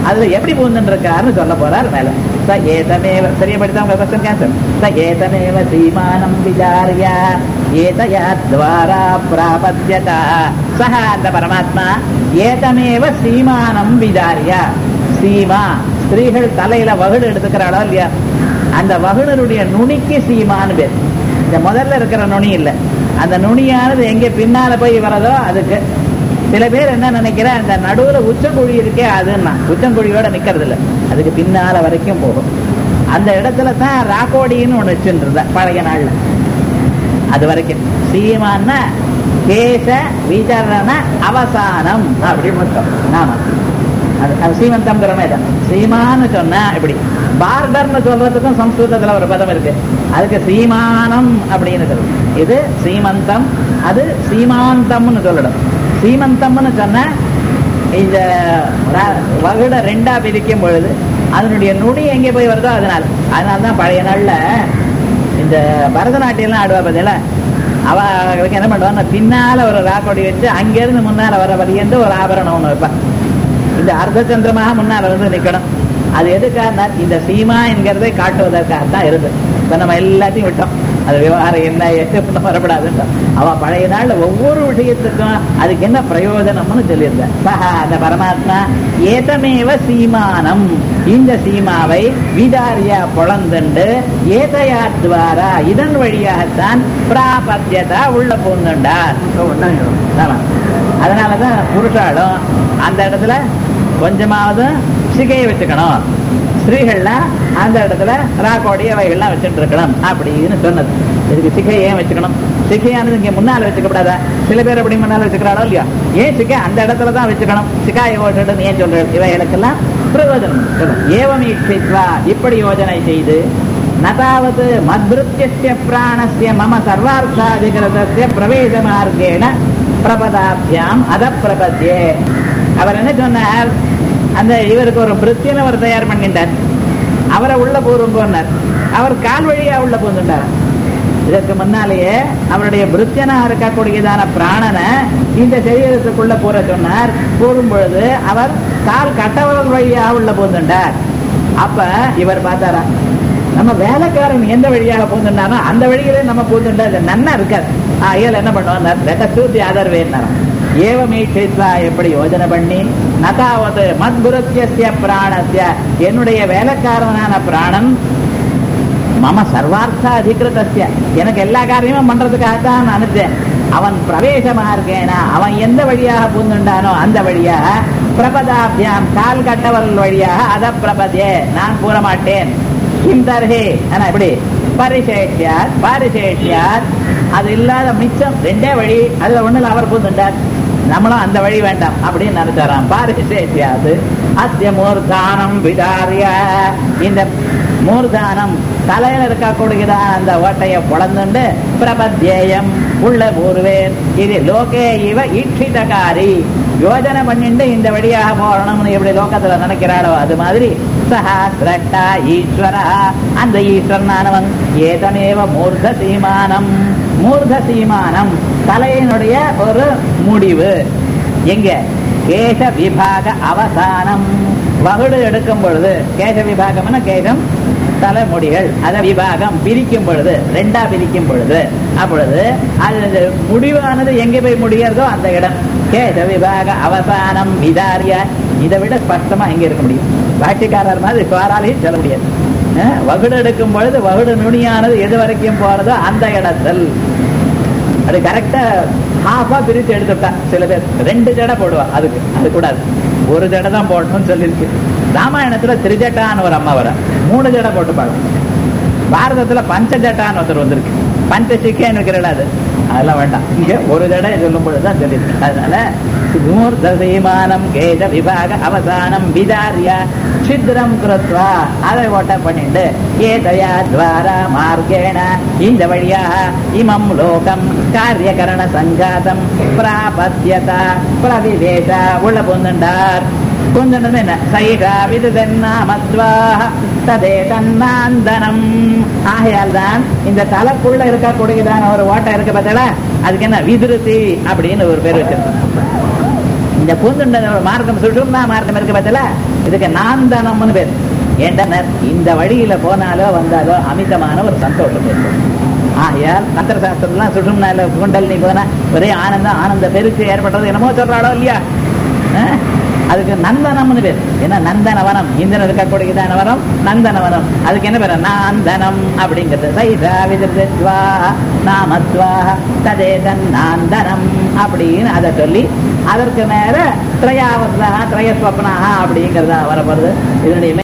S1: அதுல எப்படி பூந்துட்டு இருக்காருன்னு சொல்ல போறார் மேல. ச ஏதமேவ சரியா படித்தா உங்க கொஸ்டின் கேன்சர். ச ஏதமேவ சீமானம் விசாரியா ஏதயா துவாரா பிராபத்யதா சஹ அந்த பரமாத்மா ஏதமேவ சீமானம் விசாரியா. சீமா ஸ்திரீகள் தலையில வகுடு எடுத்துக்கிறாளோ இல்லையா, அந்த வகுடனுடைய நுனிக்கு சீமான்னு பேர். இந்த முதல்ல இருக்கிற நுனி இல்ல, அந்த நுனியானது எங்க பின்னால போய் வரதோ அதுக்கு. சில பேர் என்ன நினைக்கிற அந்த நடுவுல உச்சங்குழி இருக்கே அதுன்னா உச்சங்குழியோட நிக்கிறது இல்ல, அதுக்கு பின்னால வரைக்கும் போகும். அந்த இடத்துல தான் ராக்கோடின்னு ஒண்ணு வச்சுருந்த பழைய நாள்ல. அது வரைக்கும் சீமான்னா கேச விசரண அவசானம் அப்படி மொத்தம். ஆமா அது சீமந்தம்ங்கிற மாதிரி தான். சீமான்னு சொன்னா இப்படி பார்டர்னு சொல்றதுக்கும் சம்ஸ்கிருதத்துல ஒரு பதம் இருக்கு, அதுக்கு சீமானம் அப்படின்னு சொல்லும். இது சீமந்தம், அது சீமாந்தம்னு சொல்லணும். சீமந்தம்னு சொன்ன இந்த வகுட ரெண்டா பிரிக்கும் பொழுது அதனுடைய நுடி எங்கே போய் வருதோ அதனால்தான் பழைய நாள்ல இந்த பரதநாட்டியம்லாம் ஆடுவா பதில அவளுக்கு என்ன பண்ணுவாங்க, பின்னால ஒரு ராக்கொடி வச்சு அங்கிருந்து முன்னால வர வரையந்து ஒரு ஆபரணம் ஒண்ணு வைப்பான். இந்த அர்த்த சந்திரமாக முன்னால வந்து நிக்கணும். அது எதுக்காக இந்த சீமா என்கிறதை காட்டுவதற்காகத்தான் இருந்து. இப்ப நம்ம எல்லாத்தையும் விட்டோம், அது விவகாரம் என்ன எது வரப்படாதுன்னு. அவ பழைய நாள்ல ஒவ்வொரு விஷயத்துக்கும் அதுக்கு என்ன பிரயோஜனம்னு சொல்லியிருந்த. சஹா அந்த பரமாத்மா ஏதமேவ சீமானம் இந்த சீமாவை விதாரியா பொழந்துண்டு ஏதையா துவாரா இதன் வழியாகத்தான் பிராபத்யதா உள்ள பூந்துண்டார். அதனாலதான் புருஷாலும் அந்த இடத்துல கொஞ்சமாவது சிகையை வச்சுக்கணும், ஸ்திரீகள்லாம் அந்த இடத்துல ராக்கோடி அவைகள்லாம் வச்சுட்டு இருக்கணும் அப்படின்னு சொன்னது. இதுக்கு சிகை ஏன் வச்சுக்கணும்? சிகையானது இங்க முன்னால வச்சுக்கப்படாதா? சில பேர் அப்படி முன்னால வச்சுக்கிறாளோ இல்லையா, ஏன் சிகை அந்த இடத்துல தான் வச்சுக்கணும்? சிகாய ஓட்டு ஏன் சொல்றது? இவைகளுக்கெல்லாம் பிரயோஜனம். ஏவமீட்சித்வா இப்படி யோஜனை செய்து நதாவது மத்ருத்யஸ்ய பிராணஸ்ய மம சர்வார்த்தாதிகிருதஸ்ய பிரவேச மார்க்கேன பிரபதாபியாம் அத பிரபத்யே. அவர் என்ன சொன்னார், அந்த இவருக்கு ஒரு பிருத்தியனை அவர் தயார் பண்ணிட்டார், அவரை உள்ள போரும் போனார், அவர் கால் வழியா உள்ள போந்துட்டார். இதற்கு முன்னாலேயே அவருடைய பிருத்தியனா இருக்கக்கூடியதான பிராணனை இந்த சரீரத்துக்குள்ள போற சொன்னார். போரும் பொழுது அவர் கால் கட்டவர்கள் வழியா உள்ள போந்துட்டார். அப்ப இவர் பார்த்தாரா, நம்ம வேலைக்காரன் எந்த வழியாக போந்துட்டானோ அந்த வழியிலே நம்ம போந்துட்டா நன்னா இருக்காது. ஐயல் என்ன பண்ணுவார், அதர் வேண்டாம். ஏவமீட்சித்வா எப்படி யோஜனை பண்ணி நதாவது மத்குருத்யஸ்ய பிராணஸ்ய என்னுடைய வேலைக்காரனான பிராணன் மம சர்வார்த்த அதிகிருதஸ்ய எனக்கு எல்லா காரியமும் பண்றதுக்காகத்தான் அனுப்பிச்சேன். அவன் பிரவேசமா இருக்கேனா அவன் எந்த வழியாக பூந்துண்டானோ அந்த வழியாக பிரபதாபியாம் கால் கட்டவர்கள் வழியாக அத பிரபதே நான் கூற மாட்டேன். இந்தர்ஹே ஆனா இப்படி பரிசேஷியார் பாரிசேஷியார் அது இல்லாத மிச்சம் ரெண்டே வழி, அதுல ஒண்ணுல அவர் பூந்துண்டார், நம்மளும் அந்த வழி வேண்டாம் அப்படின்னு நினைச்சாராம். பாரிசேஷியாது அத்திய மூர்தானம் விதாரிய இந்த மூர்தானம் தலையில இருக்கக்கூடியதான் அந்த ஓட்டையை பொழந்துண்டு பிரபத்யேயம் உள்ள ஊர்வேன் இது லோகே இவ ஈட்சிதகாரி யோஜனை பண்ணிட்டு இந்த வழியாக போகணும்னு எப்படி லோகத்துல நினைக்கிறாளோ அது மாதிரி சஹா திரஷ்டா ஈஸ்வரா அந்த ஈஸ்வரனானவன் ஏதமேவ மூர்த்த சீமானம் மூர்த்த சீமானம் தலையினுடைய ஒரு முடிவு எங்க கேச விபாக அவசானம் வகுடு எடுக்கும் பொழுது கேச விபாகம்னா கேசம் தலைமுடிகள் அதை விபாகம் பிரிக்கும் பொழுது ரெண்டா பிரிக்கும் பொழுது அப்பொழுது அது முடிவானது எங்க போய் முடியறதோ அந்த இடம் கேச விபாக அவசானம் விதாரிய. இதை விட ஸ்பஷ்டமா எங்க இருக்க முடியும்? பாட்டிக்காரர் மாதிரி சுவாராலையும் சொல்ல முடியாது. வகுடு எடுக்கும் பொழுது வகுடு நுனியானது எது வரைக்கும் போறதோ அந்த இடத்தில் அது கரெக்டா ஹாஃபா பிரித்து எடுத்துட்டா. சில பேர் 2 ஜடை போடுவா, அதுக்கு அது கூடாது, ஒரு ஜடை தான் போடணும்னு சொல்லியிருக்கு. ராமாயணத்துல திரிஜட்டான்னு ஒரு அம்மா வர 3 ஜடை போட்டுப்பாங்க. பாரதத்துல பஞ்சஜட்டான்னு ஒருத்தர் வந்திருக்கு, பஞ்சசிக்கேன்னு இருக்கிறல அது அதெல்லாம் வேண்டாம். இங்க ஒரு ஜடை சொல்லும் பொழுதுதான் சொல்லியிருக்கு. அதனால மூர்த்தசீமானம் கேச விபாக அவசானம் விதாரிய சித்ரம் கிருத்வா அதை ஓட்ட பண்ணிட்டு ஏதயா துவாரா மார்க்கேண இந்த வழியாக இமம் லோகம் காரியகரண சஞ்சாதம் பிராபத்யதா பிரவிவேச உள்ள பொந்துண்டார். கொஞ்சம் என்ன சைகா விதுதே தன்னாந்தனம். ஆகையால் தான் இந்த தலைக்குள்ள இருக்கக்கூடியதான ஒரு ஓட்டை இருக்க பார்த்தா அதுக்கு என்ன விதிருத்தி அப்படின்னு ஒரு பேர் வச்சிருக்கோம். இந்த பூந்துண்ட மார்க்கம் சுஷும்னா மார்க்கம் இருக்கு பார்த்தல
S3: இதுக்கு நாந்தனம்னு பேர். ஏன்டா இந்த வழியில போனாலோ வந்தாலோ அமிதமான ஒரு சந்தோஷம் ஏற்படும். ஆகையால் தந்திர சாஸ்திரம்லாம் சுடும்னால குண்டல் நீ போனா ஒரே ஆனந்தம், ஆனந்த பெருக்கு ஏற்பட்டது என்னமோ சொல்றாளோ இல்லையா? அதுக்கு நந்தனம்னு பேர். ஏன்னா நந்தனவனம், இந்திரன் இருக்கக்கூடியதான வனம் நந்தனவனம். அதுக்கு என்ன பேர்? நாந்தனம் அப்படிங்கிறது. சைதா விதிர்வா நாமத்வா ததேதன் நாந்தனம் அப்படின்னு அதை சொல்லி அதற்கு மேல திரையாவதாக திரையஸ்வப்னாக அப்படிங்கிறதா வரப்படுது. இதனுடைய